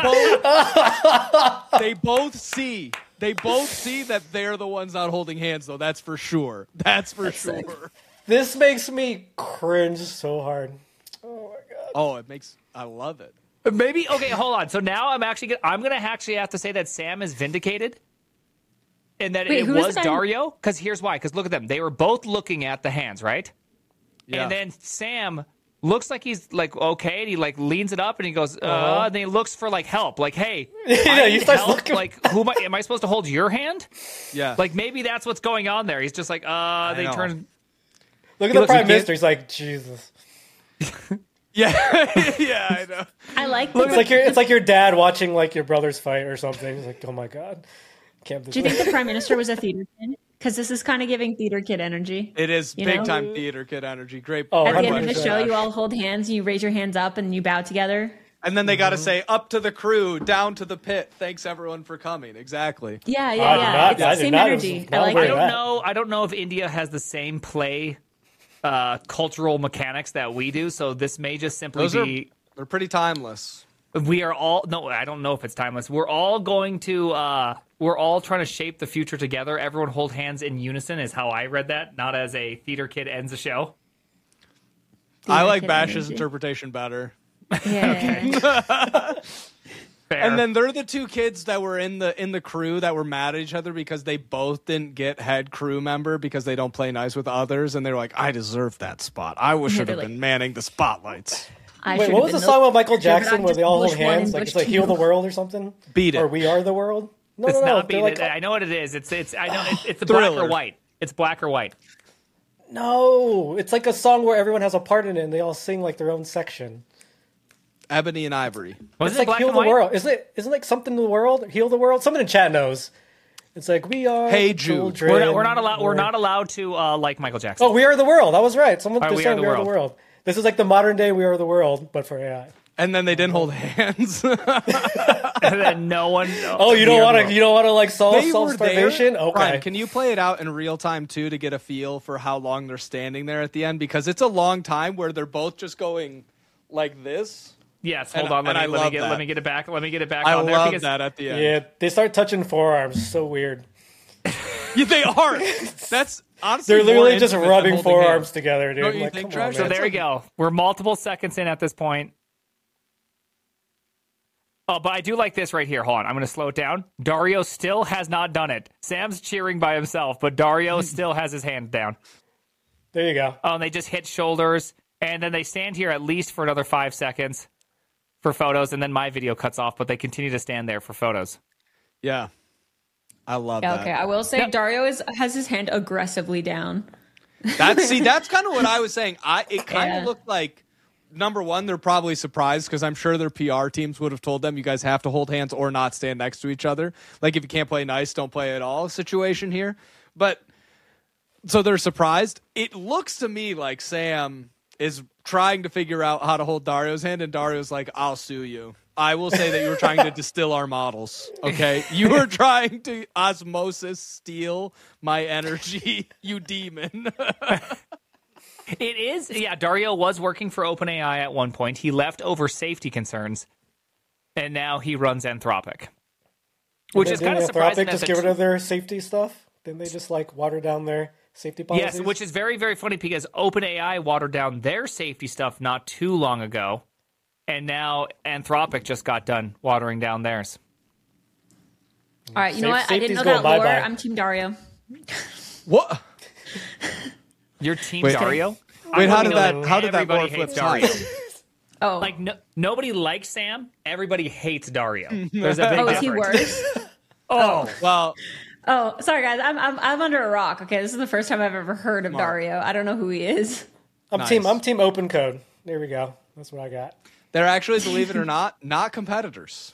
both, they both see. They both see that they're the ones not holding hands, though. That's for sure. That's for sick. sure. This makes me cringe so hard. Oh, it makes. I love it. Maybe okay. Hold on. So now I'm actually gonna, I'm gonna actually have to say that Sam is vindicated, and that Wait, it who is was the guy- Dario. Because here's why. Because look at them. They were both looking at the hands, right? Yeah. And then Sam looks like he's like okay, and he like leans it up and he goes, uh, Uh-huh. and then he looks for like help, like hey, Yeah, I he need starts help. looking- Like who am I? Am I supposed to hold your hand? Yeah. Like maybe that's what's going on there. He's just like uh, they know. turn. Look at He the looks prime like- minister. He's like, Jesus. yeah. yeah, I know. I like. It's like your it's like your dad watching like your brother's fight or something. He's like, oh my god, can't Do you think the prime minister was a theater kid? Because this is kind of giving theater kid energy. It is You big know? time theater kid energy. Great. Oh, At great the end of the question. show, you all hold hands, you raise your hands up, and you bow together. And then they got to say up to the crew, down to the pit. Thanks everyone for coming. Exactly. Yeah, I yeah, did yeah. not- it's I the did same not- energy. not I like aware I of it. don't that. know. I don't know if India has the same play uh, cultural mechanics that we do. So this may just simply Those are be. they're pretty timeless. We are all no. I don't know if it's timeless. We're all going to. Uh, we're all trying to shape the future together. Everyone hold hands in unison is how I read that, not as a theater kid ends a show. I like kid Bash's energy. interpretation better. Yeah. Fair. And then they're the two kids that were in the in the crew that were mad at each other because they both didn't get head crew member because they don't play nice with others, and they're like, I deserve that spot. I wish should have they're been like- manning the spotlights. I Wait, should've what was been the song about Michael Should I Jackson where just they all hold bush one and hands? Like bush it's like two? heal the world or something? Beat it. Or we are the world? No, it's no, no. not they're beat like, it. I know what it is. It's it's. I know it's, it's the black Thriller. or white. It's black or white. no, it's like a song where everyone has a part in it and they all sing like their own section. Ebony and Ivory. Was It's it like black heal and the white? world. Isn't it? Isn't it like something to the world? Heal the world. Someone in chat knows. It's like we are Hey the Jude. children. We're not, we're not allowed. We're Or- not allowed to uh, like Michael Jackson. Oh, we are the world. I was right. Someone All right, they're We saying Are the we are the World. world. This is like the modern day We Are the World, but for A I. And then they didn't hold hands. And then no one. Oh, you don't want to. You don't want to like solve They solve were there. starvation. Okay. Brian, can you play it out in real time too to get a feel for how long they're standing there at the end? Because it's a long time where they're both just going like this. Yes, hold And- on. Let and me I let me love get that. let me get it back. Let me get it back I on there love because that at the end. Yeah, they start touching forearms. So weird. Yeah, they are. That's honestly They're more literally just intimate than rubbing holding forearms hands. together, dude. Don't you Like, think, come on, Trash? So man. there we go. We're multiple seconds in at this point. Oh, but I do like this right here. Hold on. I'm going to slow it down. Dario still has not done it. Sam's cheering by himself, but Dario still has his hand down. There you go. Oh, and they just hit shoulders, and then they stand here at least for another five seconds for photos, and then my video cuts off, but they continue to stand there for photos. Yeah, I love Yeah, that. okay, I will say Yep. Dario is has his hand aggressively down. That's see, that's kind of what I was saying. I it kind of Yeah. looked like number one, they're probably surprised because I'm sure their P R teams would have told them you guys have to hold hands or not stand next to each other. Like if you can't play nice, don't play at all situation here. But so they're surprised. It looks to me like Sam is trying to figure out how to hold Dario's hand, and Dario's like, "I'll sue you. I will say that you were trying to distill our models. Okay, you were trying to osmosis steal my energy, you demon." It is, yeah, Dario was working for OpenAI at one point. He left over safety concerns, and now he runs Anthropic. Which is Didn't kind of surprising. Anthropic that just the get rid two- of their safety stuff? Didn't they just like water down their safety policies? Yes, which is very, very funny because OpenAI watered down their safety stuff not too long ago, and now Anthropic just got done watering down theirs. All right, you know Safe- what? I didn't safety's know going that lore. bye-bye. I'm Team Dario. What? Your team Wait. Dario? Wait, I how know did that? How did that everybody lore flip hates Dario. sides? Oh, Like no, nobody likes Sam. Everybody hates Dario. There's a big oh, is he difference. worse? Oh, Well, Oh, sorry guys, I'm I'm I'm under a rock. Okay, this is the first time I've ever heard of Mark. Dario. I don't know who he is. I'm Nice. team. I'm team open code. There we go. That's what I got. they're actually, believe it or not, not competitors.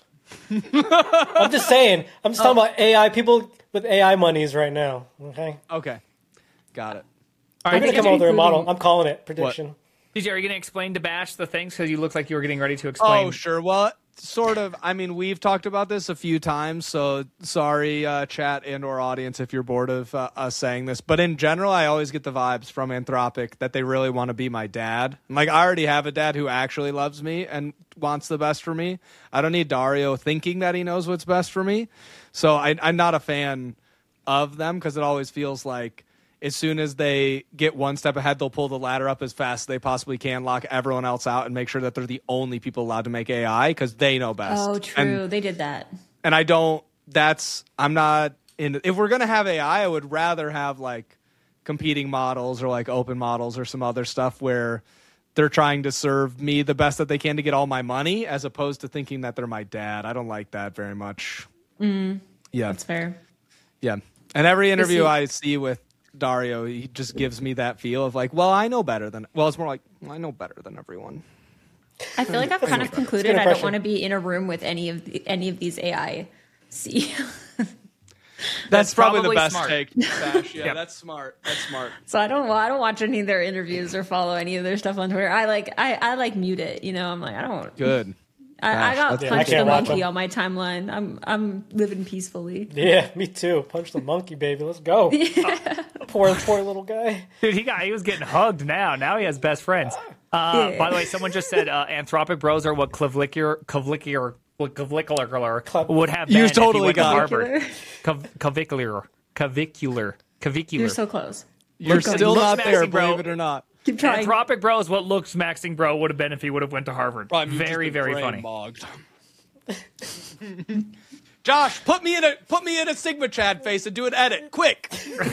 I'm just saying. I'm just talking about A I people with A I monies right now. Okay, Okay, got it. all they're right. gonna come D J, out with their including- model. I'm calling it prediction. D J, are you going to explain to Bash the things because you look like you were getting ready to explain? Oh, sure. Well, sort of. I mean, we've talked about this a few times, so sorry, uh, chat and or audience, if you're bored of uh, us saying this. But in general, I always get the vibes from Anthropic that they really want to be my dad. Like, I already have a dad who actually loves me and wants the best for me. I don't need Dario thinking that he knows what's best for me. So I, I'm not a fan of them because it always feels like as soon as they get one step ahead, they'll pull the ladder up as fast as they possibly can, lock everyone else out, and make sure that they're the only people allowed to make A I because they know best. Oh, true. And, They did that. and I don't. That's I'm not in. If we're gonna have A I, I would rather have like competing models or like open models or some other stuff where they're trying to serve me the best that they can to get all my money, as opposed to thinking that they're my dad. I don't like that very much. Mm, yeah, That's fair. yeah. And every interview he- I see with Dario, he just gives me that feel of like, well, I know better than. Well, it's more like well, I know better than everyone. I feel like I've kind of concluded good I don't impression. want to be in a room with any of the, any of these A I C. That's, probably, probably the best smart. take, Bash. Yeah, Yep. that's smart. That's smart. So I don't I don't watch any of their interviews or follow any of their stuff on Twitter. I like I, I like mute it. You know, I'm like I don't. Good. I, I Gosh, got that's- I punched can't the watch monkey them. on my timeline. I'm I'm living peacefully. Yeah, me too. Punch the monkey, baby. Let's go. Poor, poor little guy. Dude, he got he was getting hugged now. Now he has best friends. Uh, Yeah. By the way, someone just said uh, Anthropic bros are what Clavicular Clavicular Clavicular would have been You if he totally went to got it. Harvard. Cav- Clavicular Clavicular Clavicular. You're so close. You're Look, still look, not there, Maxing, bro. believe it or not. Keep trying. Anthropic bro is what looks Maxing bro would have been if he would have went to Harvard. Very, very funny. Josh, put me in a put me in a Sigma Chad face and do an edit quick.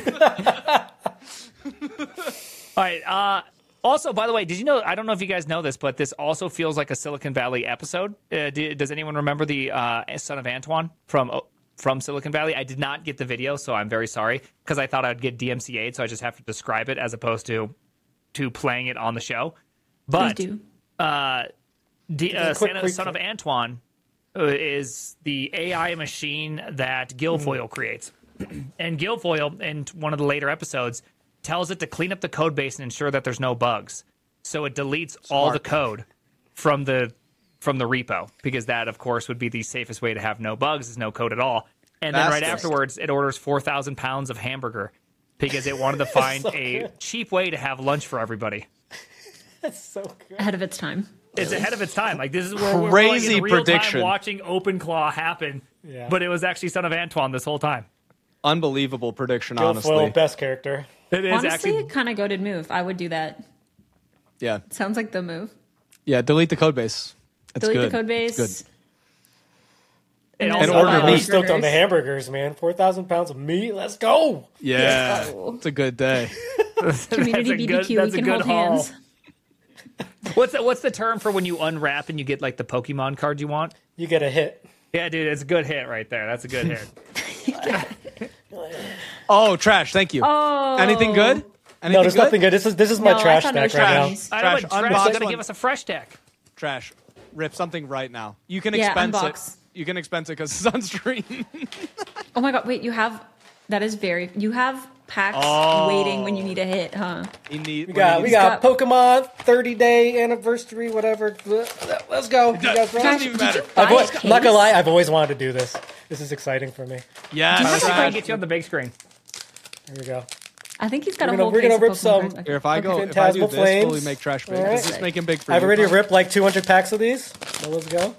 All right. Uh, also, by the way, did you know? I don't know if you guys know this, but this also feels like a Silicon Valley episode. Uh, do, does anyone remember the uh, Son of Antoine from uh, from Silicon Valley? I did not get the video, so I'm very sorry because I thought I'd get D M C A'd, so I just have to describe it as opposed to to playing it on the show. But Please do. uh, D, uh, Quick, Son, quick, Son of quick. Antoine uh, is the A I machine that Guilfoyle creates. And Guilfoyle, in one of the later episodes, tells it to clean up the code base and ensure that there's no bugs. So it deletes all the code from the from the repo, because that, of course, would be the safest way to have no bugs, is no code at all. And then That's right the- afterwards, it orders four thousand pounds of hamburger because it wanted to find so a good. cheap way to have lunch for everybody. That's so good. Ahead of its time. It's ahead of its time. Like, this is where we're Crazy like in real prediction. time watching OpenClaw happen, Yeah. but it was actually Son of Antoine this whole time. Unbelievable prediction, Guilfoyle, honestly. best character. It is Honestly, actually kind of goated move. I would do that. Yeah. Sounds like the move. Yeah, delete the code base. It's Delete good. the code base. It's good. it And also And order I'm meat. allows- stoked on the hamburgers, man. four thousand pounds of meat. Let's go. Yeah. Oh. It's a good day. Community a B B Q. good- We that's a can good hold haul. hands. What's the, what's the term for when you unwrap and you get like the Pokemon card you want? You get a hit. Yeah, dude, it's a good hit right there. That's a good hit. Oh, trash. Thank you. Oh. Anything good? Anything No, there's good? nothing good. This is this is my No, I trash thought it was stack right now. trash. I know, but Trash, Trash unbox is gonna one. give us a fresh deck. Trash. Rip something right now. You can Yeah, expense unbox. it. You can expense it because it's on stream. Oh my god! Wait, you have that is very. You have packs Oh. waiting when you need a hit, huh? You need, We got we got Pokemon thirty day anniversary, whatever. Let's go. You guys It ready? doesn't even matter. I've Buy always, a I'm not gonna case? lie, I've always wanted to do this. This is exciting for me. Yeah. Let's try and trash. get you on the big screen. Here we go. I think he's got We're a gonna- whole we're case gonna of rip Pokemon some- cards. Here, if I Okay. go, if I do Phantasmal this, Flames. fully make trash big. Alright. Is this making big for I've you? already bro? ripped like two hundred packs of these. So let's go.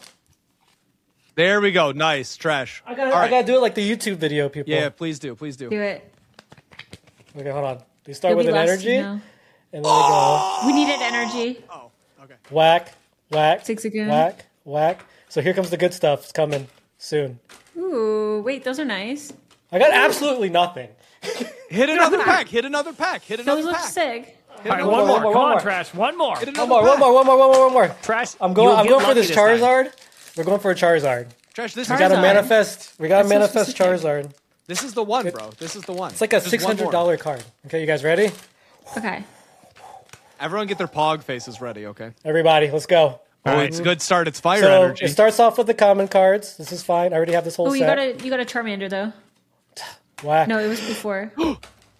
There we go. Nice. Trash. I gotta, All I right. gotta do it like the YouTube video, people. Yeah, please do. Please do. Do it. Okay, hold on. You start You'll with be an last, energy, you know. and then we go We needed energy. Oh, okay. whack, whack, Zigzagoon. whack, whack. So here comes the good stuff. It's coming soon. Ooh, wait, those are nice. I got absolutely nothing. Hit another pack. Hit another pack. Hit another Those look pack. sick. All right, another one one more. more, Come one on, more. Trash. One more. Hit One another more, one pack. more, one more, one more, one more. Trash. I'm going. you'll I'm get going for lucky this time. Charizard. We're going for a Charizard. Trash. This We is gotta Charizard. manifest. We gotta That's so manifest specific. Charizard. this is the one, bro. This is the one. It's like a Just one six hundred more. dollar card. Okay, you guys ready? Okay. Everyone, get their Pog faces ready. Okay. Everybody, let's go. Oh, right. it's a good start. It's fire So energy. it starts off with the common cards. This is fine. I already have this whole Oh, set. you got a you got a Charmander though. Whack. No, it was before. Wait,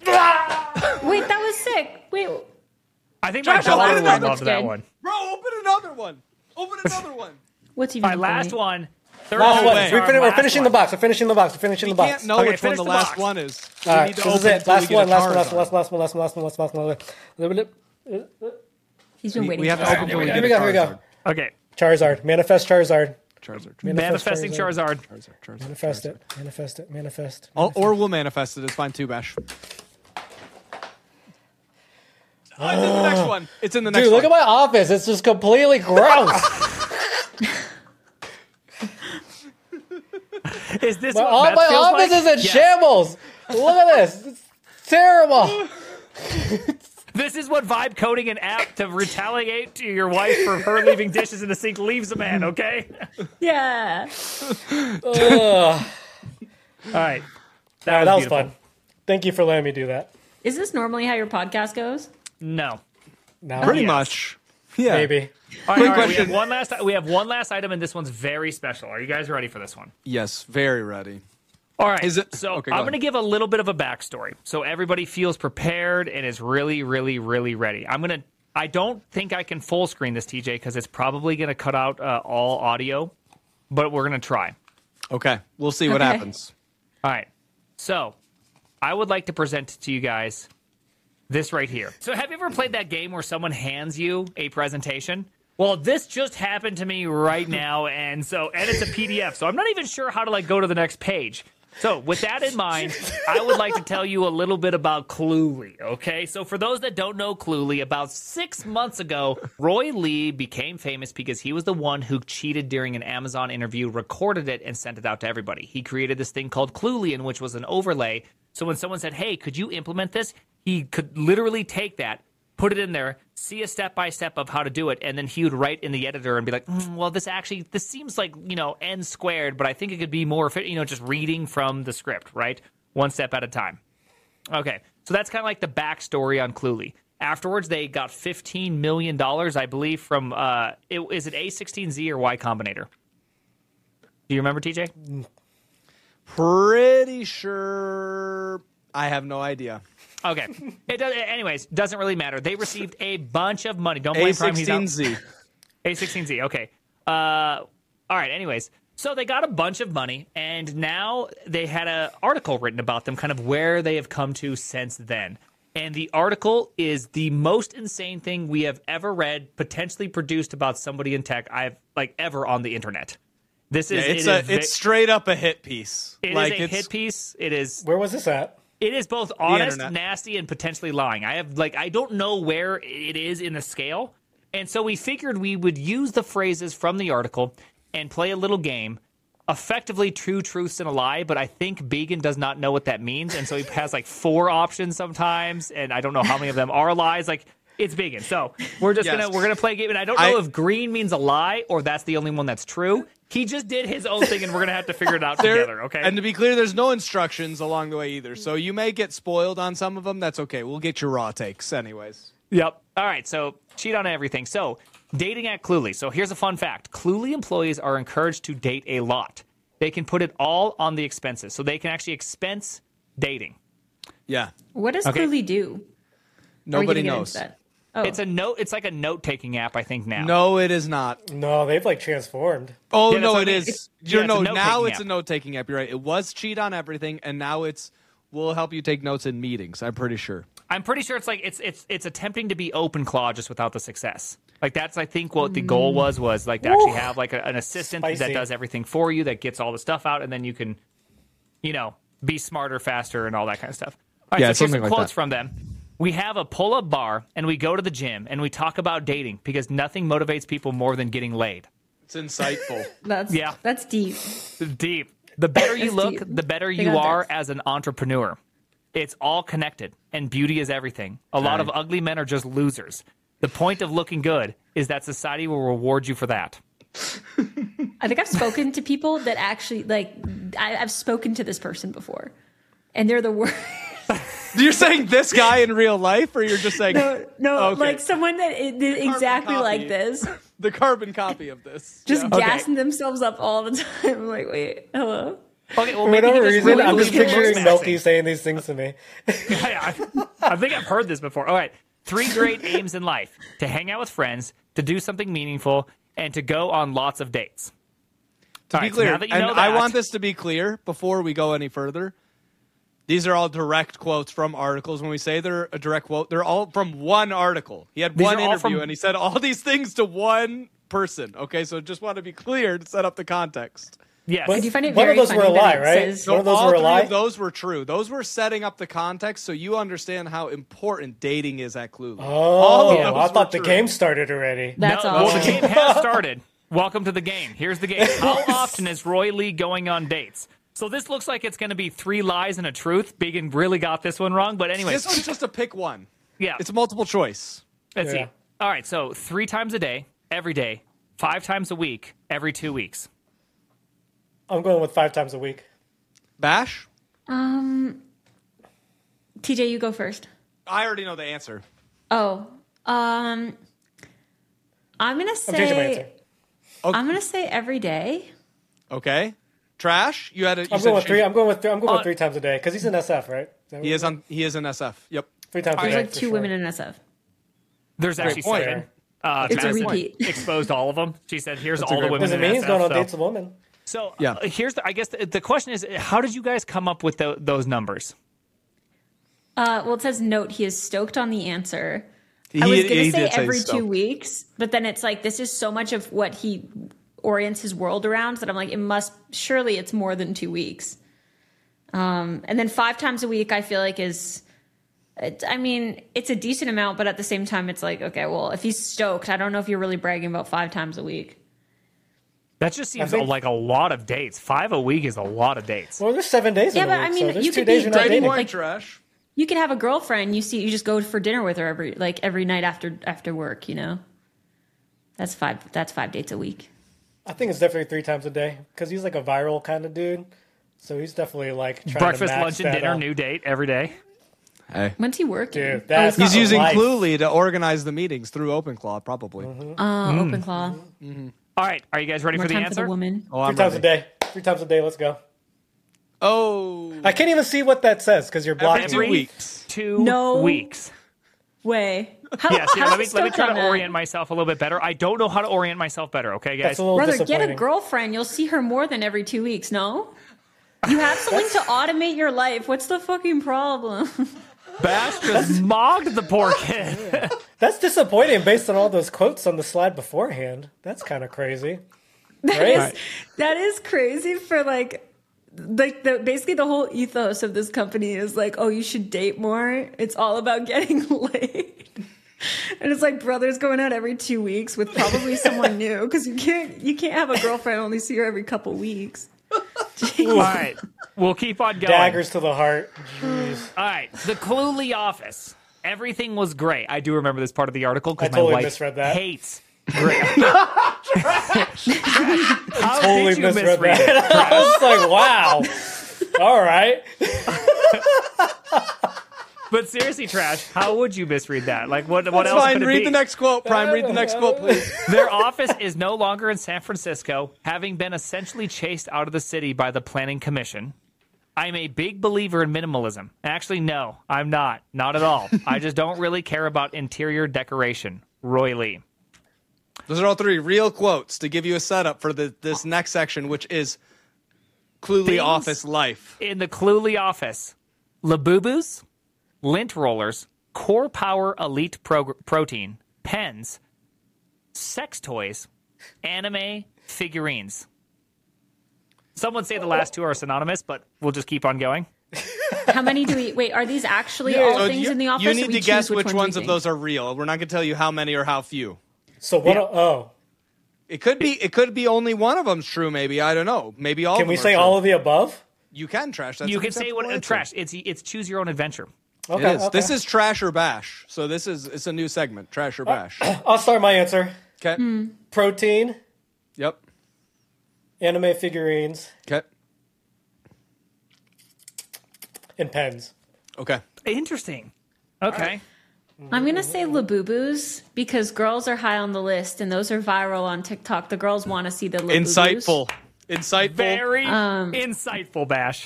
that was sick. Wait, I think my Trash, open daughter another would love that one. one. Bro, open another one. Open another one. what's even All right, the last point? one. Third Last No one. way. We're, fin- we're Last finishing one. the box. We're finishing the box. We're finishing We the box. can't know Okay, which one finish the the last box. one is. All we right, need to this is open it. until Last we one. get a Last one. Last Charizard. one. Last one. Last one. Last one. Last one. Last one. Last one. He's been We, waiting. we have for to that. open until we Here get we a go. Here we go. Charizard. Okay. Charizard. Manifest Charizard. Charizard. Manifest Manifesting Charizard. Charizard. Charizard. Manifest it. Manifest it. Manifest. Or, or we'll manifest it. It's fine too, Bash. Oh, it's in the next one. It's in the next Dude, look one. at my office. It's just completely gross. Is this my what all Meth my feels office like? is in Yes. shambles. Look at this. It's terrible. This is what vibe coding an app to retaliate to your wife for her leaving dishes in the sink leaves a man, okay? Yeah. Ugh. All right. That, All right, was, that was beautiful. fun. Thank you for letting me do that. Is this normally how your podcast goes? No. Now, Pretty Yes. much. Yeah. maybe. All right, Quick all right, we question. have one last we have one last item and this one's very special. Are you guys ready for this one? Yes. Very ready. All right. Is it- so okay, go I'm ahead. going to give a little bit of a backstory so everybody feels prepared and is really, really, really ready. I'm going to. I don't think I can full screen this, T J, because it's probably going to cut out uh, all audio, but we're going to try. Okay. We'll see what Okay. happens. All right. So I would like to present to you guys this right here. So have you ever played that game where someone hands you a presentation? Well, this just happened to me right now, and so and it's a P D F, so I'm not even sure how to like go to the next page. So with that in mind, I would like to tell you a little bit about Cluely, okay? So for those that don't know Cluely, about six months ago, Roy Lee became famous because he was the one who cheated during an Amazon interview, recorded it, and sent it out to everybody. He created this thing called Cluely, in which was an overlay. So when someone said, hey, could you implement this? He could literally take that, put it in there, see a step-by-step of how to do it, and then he would write in the editor and be like, mm, well, this actually, this seems like, you know, n squared, but I think it could be more, efficient, you know, just reading from the script, right? One step at a time. Okay, so that's kind of like the backstory on Cluely. Afterwards, they got fifteen million dollars, I believe, from, uh, it, is it A sixteen Z or Y Combinator? Do you remember, T J? pretty sure I have no idea. Okay. It does. Anyways, doesn't really matter. They received a bunch of money. Don't blame Prime. He's out. A sixteen Z. A sixteen Z. Okay. Uh, all right. Anyways, so they got a bunch of money, and now they had an article written about them, kind of where they have come to since then. And the article is the most insane thing we have ever read, potentially produced about somebody in tech I've like ever on the internet. This is Yeah, it's it a is vi- it's straight up a hit piece. it like is a it's, hit piece. It is Where was this at? it is both honest, internet. nasty, and potentially lying. I have like I don't know where it is in the scale, and so we figured we would use the phrases from the article and play a little game. Effectively, two truths and a lie, but I think Began does not know what that means, and so he has like four options sometimes, and I don't know how many of them are lies. Like it's Began, so we're just Yes. gonna we're gonna play a game, and I don't know I- if green means a lie or that's the only one that's true. He just did his own thing, and we're gonna have to figure it out There- together. Okay? And to be clear, there's no instructions along the way either. So you may get spoiled on some of them. That's okay. We'll get your raw takes anyways. Yep. All right. So cheat on everything. So dating at Cluely. So here's a fun fact. Cluely employees are encouraged to date a lot. They can put it all on the expenses. So they can actually expense dating. Yeah. What does Okay. Cluely do? Are we Nobody gonna get knows. into that? Oh. It's a note. It's like a note taking app, I think now. No, it is not. No, they've like transformed. Oh Yeah, that's no, what I it mean. is. It's- You yeah, it's a know, now note-taking it's app. a note taking app. You're right. It was cheat on everything, and now it's we'll help you take notes in meetings. I'm pretty sure. I'm pretty sure it's like it's it's it's attempting to be OpenClaw just without the success. Like that's I think what the goal was was like to actually have like a, an assistant that Spicy. does everything for you, that gets all the stuff out, and then you can, you know, be smarter, faster, and all that kind of stuff. All right, Yeah, so here's something some like quotes that. from them. We have a pull-up bar, and we go to the gym, and we talk about dating because nothing motivates people more than getting laid. It's insightful. That's Yeah. That's deep. Deep. The better you That's look, deep. the better They you got are depth. as an entrepreneur. It's all connected, and beauty is everything. A lot of ugly men are just losers. The point of looking good is that society will reward you for that. I think I've spoken to people that actually like. I, I've spoken to this person before, and they're the worst. You're saying this guy in real life, or you're just saying No, no, Okay. like someone that i- did exactly copy. like this, the carbon copy of this? just Yeah. gassing themselves up all the time. I'm like, wait, hello. Okay, well, For maybe whatever he just reason, really I'm just believes in picturing lip Milky smashing. saying these things to me. Yeah, I, I think I've heard this before. All right. Three great aims in life: to hang out with friends, to do something meaningful, and to go on lots of dates. To All be right, so clear, now that you and know I that- want this to be clear before we go any further. These are all direct quotes from articles. When we say they're a direct quote, they're all from one article. He had These one are all interview, from- and he said all these things to one person. Okay, so just want to be clear to set up the context. Yes. But Do you find it one of very those funny were a that lie, it right? says- One of those all were a three lie. of those were true. Those were setting up the context so you understand how important dating is at Clueless. Oh, Yeah, I those thought were the true. game started already. That's no, all. well, the game has started. Welcome to the game. Here's the game. How often is Roy Lee going on dates? So this looks like it's going to be three lies and a truth. Biggin really got this one wrong, but anyway, This one's just a pick one. yeah. It's multiple choice. Let's Yeah. see. All right, so three times a day, every day, five times a week, every two weeks. I'm going with five times a week. Bash? Um, T J, you go first. I already know the answer. Oh, um, I'm gonna I'm changing my answer. say I'm gonna say every day. Okay. Trash? You had a. You I'm said going with change- three. I'm going with. I'm going Uh, with three times a day because he's in S F, right? That He what- is on. He is in S F. Yep. three times a There's day. like for two sure. women in S F. There's actually point. seven. Uh, It's a Madison repeat. exposed all of them. She said, "Here's That's a all the great women Doesn't in mean he's S F." going on so dates with women. so Yeah. uh, here's the. I guess the, the question is, how did you guys come up with tho- those numbers? Uh, well, it says note he is stoked on the answer. He, I was gonna he say did every so. two weeks, but then it's like this is so much of what he orients his world around that I'm like, it must surely it's more than two weeks. Um, and then five times a week, I feel like is, it, I mean, it's a decent amount, but at the same time, it's like, okay, well, if he's stoked, I don't know if you're really bragging about five times a week. That just seems think- like a lot of dates. Five a week is a lot of dates. Well, there's seven days. Yeah, in the but I week, mean, so there's you two could days be you're not dating, dating. Point, like- Trash. You can have a girlfriend. You see, you just go for dinner with her every like every night after after work. You know, that's five. That's five dates a week. I think it's definitely three times a day because he's like a viral kind of dude. So he's definitely like trying Breakfast, to match lunch, and that dinner, up. new date every day. Hey. When's he working? Dude, Oh, that's he's He's not using life. Cluely to organize the meetings through OpenClaw, probably. Mm-hmm. not- uh, open claw. All right, are you guys ready More for the time for answer? the woman. Oh, I'm Three times ready. a day. Three times a day. Let's go. Oh, I can't even see what that says because you're blocking. two Every weeks. Two No. weeks. Way. How, Yes, yeah, how's let me the let me stuff try on to that? orient myself a little bit better. I don't know how to orient myself better. Okay, guys. That's a little Brother, get disappointing. a girlfriend. You'll see her more than every two weeks, no? You have something to automate your life. What's the fucking problem? Bash just mogged the poor kid. That's disappointing based on all those quotes on the slide beforehand. That's kind of crazy. That Right? is, that is crazy for like, like the basically the whole ethos of this company is like, oh, you should date more. It's all about getting laid. And it's like brothers going out every two weeks with probably someone new because you can't you can't have a girlfriend only see her every couple weeks. All right, we'll keep on going. Daggers to the heart. Jeez. All right, the Cluely office. Everything was great. I do remember this part of the article because I totally my wife misread that. hates great. How Totally did you misread misread that. it? I was like, wow. All right. But seriously, Trash, how would you misread that? Like, what? What That's else fine. could it Read be? the next quote, Prime. Read the next quote, please. Their office is no longer in San Francisco, having been essentially chased out of the city by the Planning Commission. I'm a big believer in minimalism. Actually, no, I'm not. Not at all. I just don't really care about interior decoration. Roy Lee. Those are all three real quotes to give you a setup for the, this next section, which is Cluely Things- office life. In the Cluely office, Labubus, lint rollers, Core Power Elite Pro- Protein, pens, sex toys, anime figurines. Some would say the last two are synonymous, but we'll just keep on going. How many do we wait? Are these actually Yeah, all So things you, in the office? you or need we to guess choose which, we ones of think? those are real. We're not going to tell you how many or how few. So what? Yeah. Oh, It could be. It could be only one of them's true. Maybe I don't know. Maybe all. can of we them say are true. all of the above? You can trash. That's you an can say what acceptable uh, answer. trash. It's it's choose your own adventure. Okay. It is. okay. This is trash or bash. So this is it's a new segment. Trash or bash. I'll start my answer. Okay. Protein, Yep. anime figurines, Okay. and pens. Okay. Interesting. Okay. I'm gonna say Labubus because girls are high on the list and those are viral on TikTok. The girls want to see the Labubus. Insightful. Insightful. Very Um, insightful, Bash.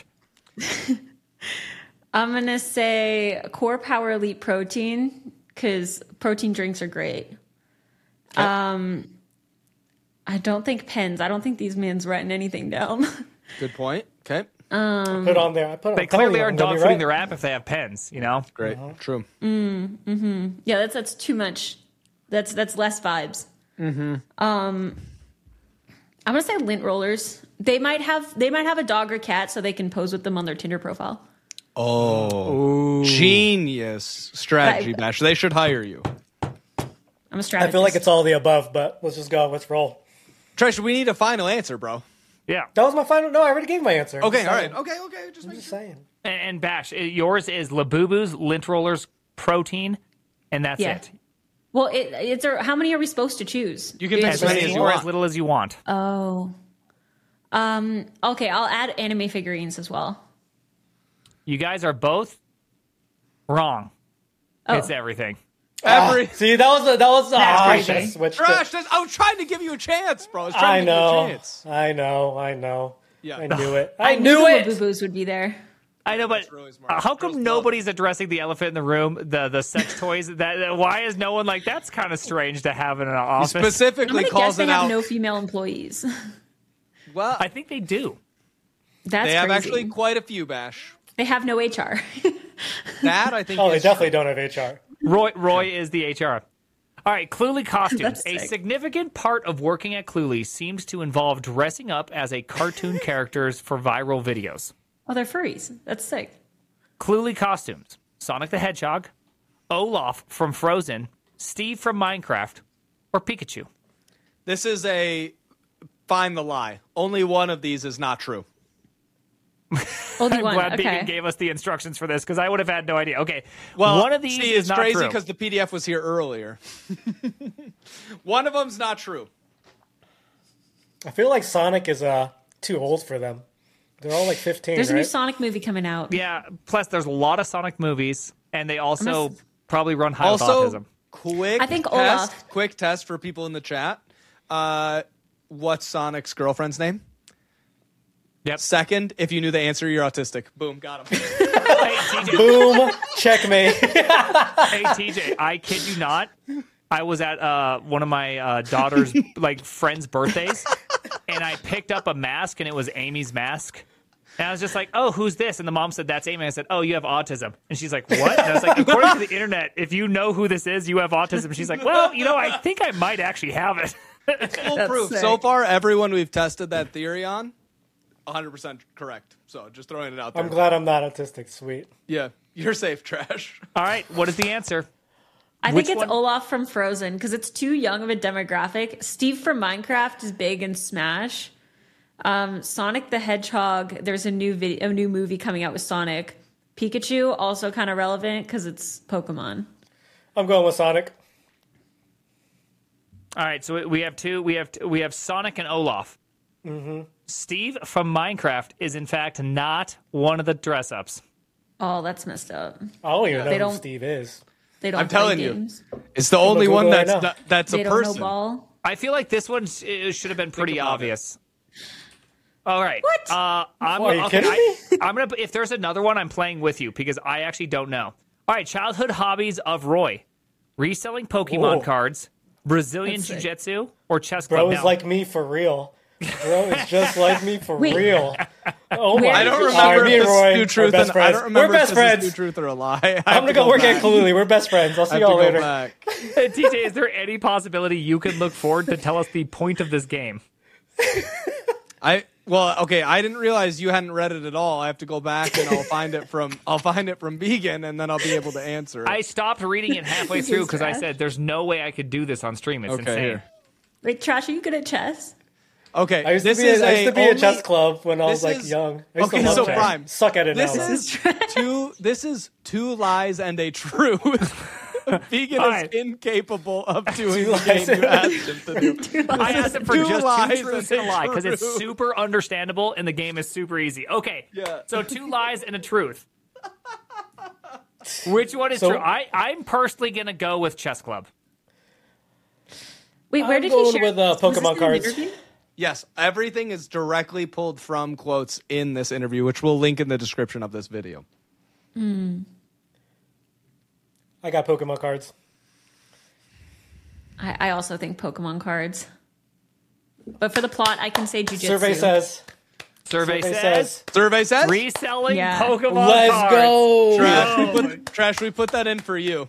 I'm gonna say Core Power Elite Protein because protein drinks are great. Um, I don't think pens. I don't think these men's writing anything down. Good point. Okay. Put on there. I put. They I'm telling clearly you, are I'm gonna be dogfooding right. their app if they have pens, you know? Great. True. Yeah, that's that's too much. That's that's less vibes. Mm-hmm. Um, I'm gonna say lint rollers. They might have they might have a dog or cat, so they can pose with them on their Tinder profile. Oh. Genius strategy, Right. Bash. They should hire you. I'm a I strategist. feel like it's all of the above, but let's just go. Let's roll. Trash, we need a final answer, bro. Yeah. That was my final. No, I already gave my answer. I'm Okay, just all saying. right. Okay, okay. Just I'm make just sure. saying. And, and Bash, uh, yours is Labubus, lint rollers, protein, and that's Yeah. it. Well, it, it's a, how many are we supposed to choose? You can pick As as many many as you or as want. little as you want. Oh. Um. Okay, I'll add anime figurines as well. You guys are both wrong. Oh. It's everything. Every See, that was a, that was. That's ah, I crazy. should have switched Trash. it. That's, I was trying to give you a chance, bro. I was I trying to give you know. a chance. I know. I know. Yeah. I knew it. I, knew knew the it. Labubus would be there. I know, but really smart. uh, how Girls come love nobody's addressing the elephant in the room, the the sex toys? That, that why is no one like that's kind of strange to have in an He office? I'm specifically gonna calls guess they it have out. no female employees. Well, I think they do. That's they have crazy. actually quite a few, Bash. They have no H R. That I think. Oh, they is definitely don't have H R. Roy Roy is the H R. All right, Cluely costumes. That's A sick. significant part of working at Cluely seems to involve dressing up as a cartoon characters for viral videos. Oh, they're furries. That's sick. Cluely costumes: Sonic the Hedgehog, Olaf from Frozen, Steve from Minecraft, or Pikachu. This is a find the lie. Only one of these is not true. Only I'm one. glad Okay. Beacon gave us the instructions for this because I would have had no idea. Okay, Well, one of these see, is it's not crazy true. because the P D F was here earlier. One of them's not true. I feel like Sonic is uh too old for them. They're all like fifteen, There's a right? new Sonic movie coming out. Yeah. Plus, there's a lot of Sonic movies, and they also Must- probably run high Also, with autism. quick I think test, Olaf. quick test for people in the chat. Uh, what's Sonic's girlfriend's name? Yep. Second, if you knew the answer, you're autistic. Boom, got him. Hey, T J. Boom, checkmate. Hey, T J, I kid you not. I was at uh, one of my uh, daughter's like friends' birthdays, and I picked up a mask, and it was Amy's mask. And I was just like, "Oh, who's this?" And the mom said, "That's Amy." I said, "Oh, you have autism." And she's like, "What?" And I was like, "According to the internet, if you know who this is, you have autism." She's like, "Well, you know, I think I might actually have it." Full proof. sick. So far, everyone we've tested that theory on, one hundred percent correct. So just throwing it out there. I'm glad I'm not autistic. Sweet. Yeah, you're safe, Trash. All right, what is the answer? I Which think it's one? Olaf from Frozen because it's too young of a demographic. Steve from Minecraft is big in Smash. Um, Sonic the Hedgehog, there's a new video, a new movie coming out with Sonic. Pikachu, also kind of relevant because it's Pokemon. I'm going with Sonic. All right, so we have two. We have we have Sonic and Olaf. Mm-hmm. Steve from Minecraft is in fact not one of the dress ups. Oh, that's messed up. I don't even know They who don't- Steve is. They don't I'm play telling you. games. It's the only Google one right that's now. not, that's They a don't person. know ball. I feel like this one sh- it should have been pretty about obvious. All right. What? Uh, I'm, Are you okay, kidding I, I'm gonna. If there's another one, I'm playing with you because I actually don't know. All right. Childhood hobbies of Roy: reselling Pokemon Whoa. cards, Brazilian That's sick. Jiu-Jitsu, or chess club. Bro is Now, like me for real. Bro is just like me for Wait. real. Oh my Where I don't did you- remember All right, me if and this Roy is new are truth. best And I friends. don't remember We're best if this friends. is new truth or a lie. I have I'm gonna to go work back. at Kaluli. We're best friends. I'll I see have to y'all go later. back. Hey, T J, is there any possibility you can look forward to tell us the point of this game? I well, okay. I didn't realize you hadn't read it at all. I have to go back and I'll find it from I'll find it from Vegan, and then I'll be able to answer it. I stopped reading it halfway This through is because I trash. said there's no way I could do this on stream. It's okay, insane. here. Wait, Trash, are you good at chess? Okay, I used this to be, is a, I used to a be a only- chess club when I was this like is- young. I used okay, to love so chess. Prime, Suck at it this now. is two. This is two lies and a truth. Vegan All is right. incapable of doing Two the lies game you and- asked him to do. I asked him for Two just lies two truths and and a a lie because it's truth. super understandable and the game is super easy. Okay, Yeah. so two lies and a truth. Which one is So- true? I, I'm personally going to go with Chess Club. Wait, where I'm did going he share with, uh, this? Was this Pokemon in an cards. interview? Yes, everything is directly pulled from quotes in this interview, which we'll link in the description of this video. I got Pokemon cards. I, I also think Pokemon cards. But for the plot, I can say Jujitsu. Survey says. Survey, Survey says, says. Survey says. reselling Yeah. Pokemon Let's cards. go. Trash, we put, trash, we put that in for you.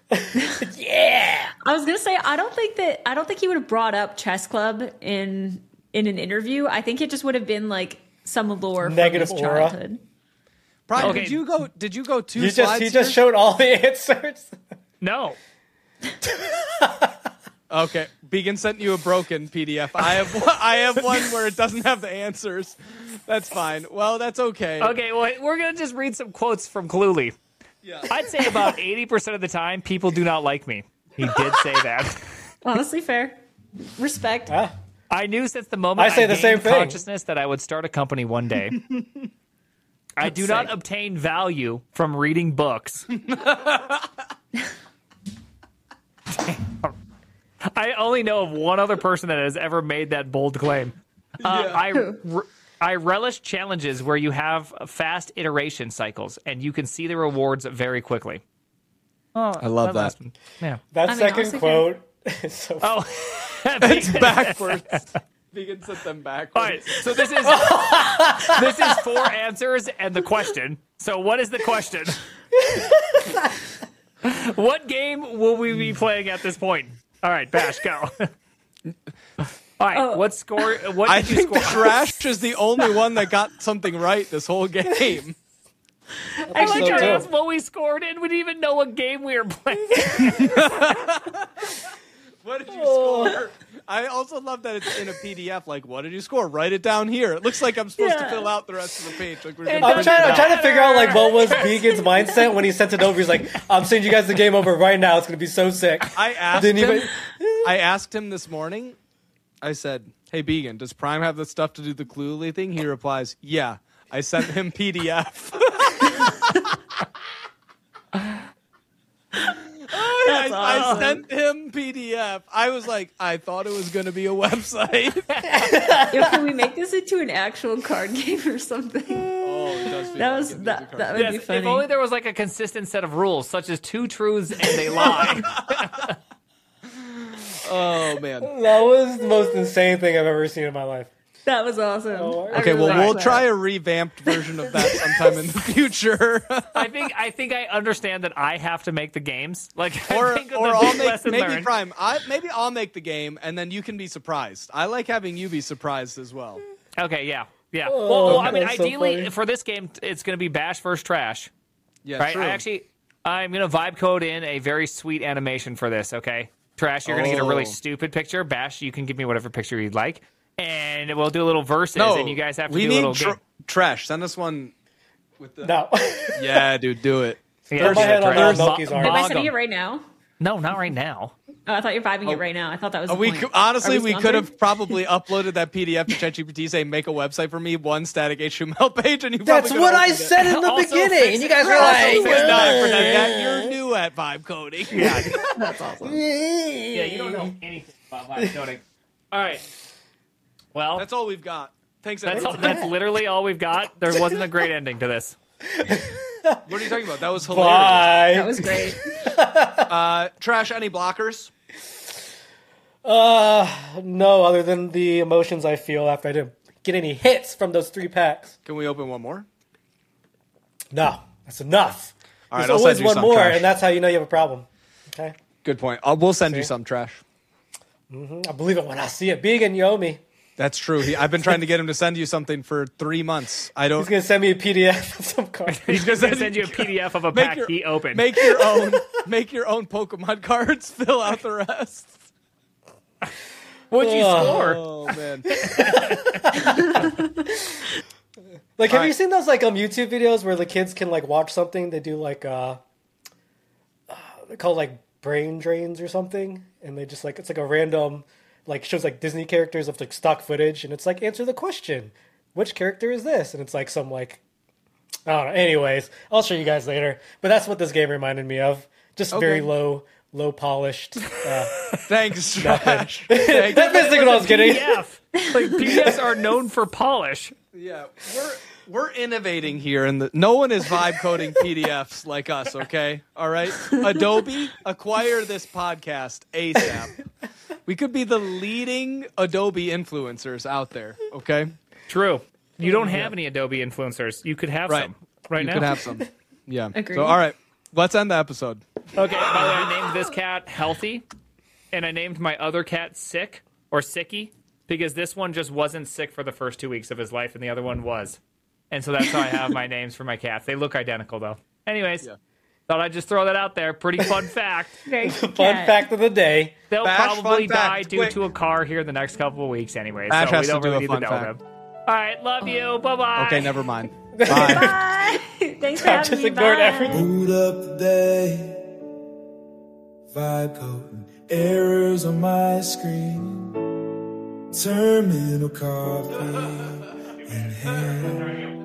I was gonna say I don't think that I don't think he would have brought up chess club in in an interview. I think it just would have been like some lore Negative from his aura. childhood. Brian, Okay. did you go? Did you go two You slides? just he just here? showed all the answers. No. Okay, Beacon sent you a broken P D F. I have one, I have one where it doesn't have the answers. That's fine. Well, that's okay. Okay, well, we're going to just read some quotes from Cluely. Yeah. I'd say about eighty percent of the time, people do not like me. He did say that. Honestly, fair. Respect. Ah, I knew since the moment I say the gained same thing. consciousness that I would start a company one day. I do not sick. obtain value from reading books. I only know of one other person that has ever made that bold claim. Uh, I, re- I relish challenges where you have fast iteration cycles and you can see the rewards very quickly. Oh, I love that. last one. Yeah. that I mean, second honestly, quote is so. Oh, It's backwards. Vegan sent them backwards. all right. So this is this is four answers and the question. So what is the question? What game will we be playing at this point? All right, Bash, go. All right, Oh. what score? What I did you think score? Trash is the only one that got something right this whole game. I like so to too. ask what we scored, and we didn't even know what game we were playing. What did you score? I also love that it's in a P D F. Like, what did you score? Write it down here. It looks like I'm supposed to Yeah. fill out the rest of the page. Like we're It gonna I'm print trying, it I'm out. trying to figure out like what was Vegan's mindset when he sent it over. He's like, "I'm sending you guys the game over right now. It's gonna be so sick." I asked Didn't him. even- I asked him this morning. I said, "Hey, Began, does Prime have the stuff to do the Cluely thing?" He replies, "Yeah." I sent him P D F. I That's I awesome. sent him P D F. I was like, I thought it was going to be a website. Yo, can we make this into an actual card game or something? Oh, it does feel That like was it. that, that would Yes, be if funny. only there was like a consistent set of rules, such as two truths and a lie. Oh, man. That was the most insane thing I've ever seen in my life. That was awesome. Oh, I Okay, really well, liked we'll that. try a revamped version of that sometime in the future. I think I think I understand that I have to make the games. Like, I or think or the I'll big make lesson maybe learned. Prime. I maybe I'll make the game, and then you can be surprised. I like having you be surprised as well. Okay, yeah, yeah. Oh, well, well, I mean, that's so ideally funny. for this game, it's going to be Bash versus Trash, Yeah, right? true. I actually, I'm going to vibe code in a very sweet animation for this. Okay, Trash, you're going to get a really Oh. stupid picture. Bash, you can give me whatever picture you'd like, and we'll do a little verses, no, and you guys have to we do need a little tr- game. trash. Send us one with the. No. Yeah, dude, do it. Yeah, my head on Trash. all Milky's Mo- arms. Am I mog sending it 'em. right now? No, not right now. Oh, I thought you were vibing it right now. I thought that was Uh, the we point. could, honestly, Are we, we could sponsored? have probably uploaded that P D F to ChatGPT saying make a website for me, one static H T M L page, and you. That's probably what could've I opened it. said in the Also beginning, fix and you it. guys were Also like, fix It's not for "Uh, that. That you're new at vibe coding. Yeah, That's awesome. yeah, you don't know anything about vibe coding. All right. Well, That's all we've got. Thanks, That's, everyone. that's literally all we've got. There wasn't a great ending to this. What are you talking about? That was hilarious. Bye. That was great. Uh, trash, any blockers? Uh, no, other than the emotions I feel after I didn't get any hits from those three packs. Can we open one more? No, that's enough. All right, There's I'll always send you one some more, trash. and that's how you know you have a problem. Okay? Good point. Uh, we'll send you See? some trash. I believe it when I see it. Began, you owe me. That's true. He, I've been trying to get him to send you something for three months. I don't. He's going to send me a P D F of some card. He's just gonna send you a P D F of a Make pack your- he opened. Make your own. Make your own Pokemon cards. Fill out the rest. What'd you Ugh. score? Oh man. Like, have All you right. seen those, like, um, YouTube videos where the kids can, like, watch something? They do, like, uh, uh they're called, like, brain drains or something. And they just, like, it's like a random, like, shows, like, Disney characters of, like, stock footage. And it's like, answer the question. Which character is this? And it's, like, some, like, I don't know. Anyways, I'll show you guys later. But that's what this game reminded me of. Just very Okay. low, low polished. Uh, Thanks, trash. Thank that's basically what I was getting. P D F. Like P D Fs are known for polish. Yeah, we're we're innovating here, and no one is vibe coding P D Fs like us. Okay, all right. Adobe, acquire this podcast ASAP. We could be the leading Adobe influencers out there. Okay, True. You don't have any Adobe influencers. You could have right. some right you now. could have some. Yeah. Agreed. So all right, let's end the episode. Okay. By the way, I named this cat Healthy, and I named my other cat Sick or Sicky because this one just wasn't sick for the first two weeks of his life, and the other one was. And so that's how I have my names for my cats. They look identical, though. Anyways, Yeah. thought I'd just throw that out there. Pretty fun fact. Very Fun good cat. fact of the day. They'll Bash, probably fun die fact, due quick. to a car here in the next couple of weeks, anyway. Bash so has we don't to do really a need fun to tell fact. them. All right, love you. Bye bye. Okay, never mind. Bye. Bye. Thanks for I having just me. ignored Bye. everything. Boot up the day, vibe coding, errors on my screen, terminal coffee in hand.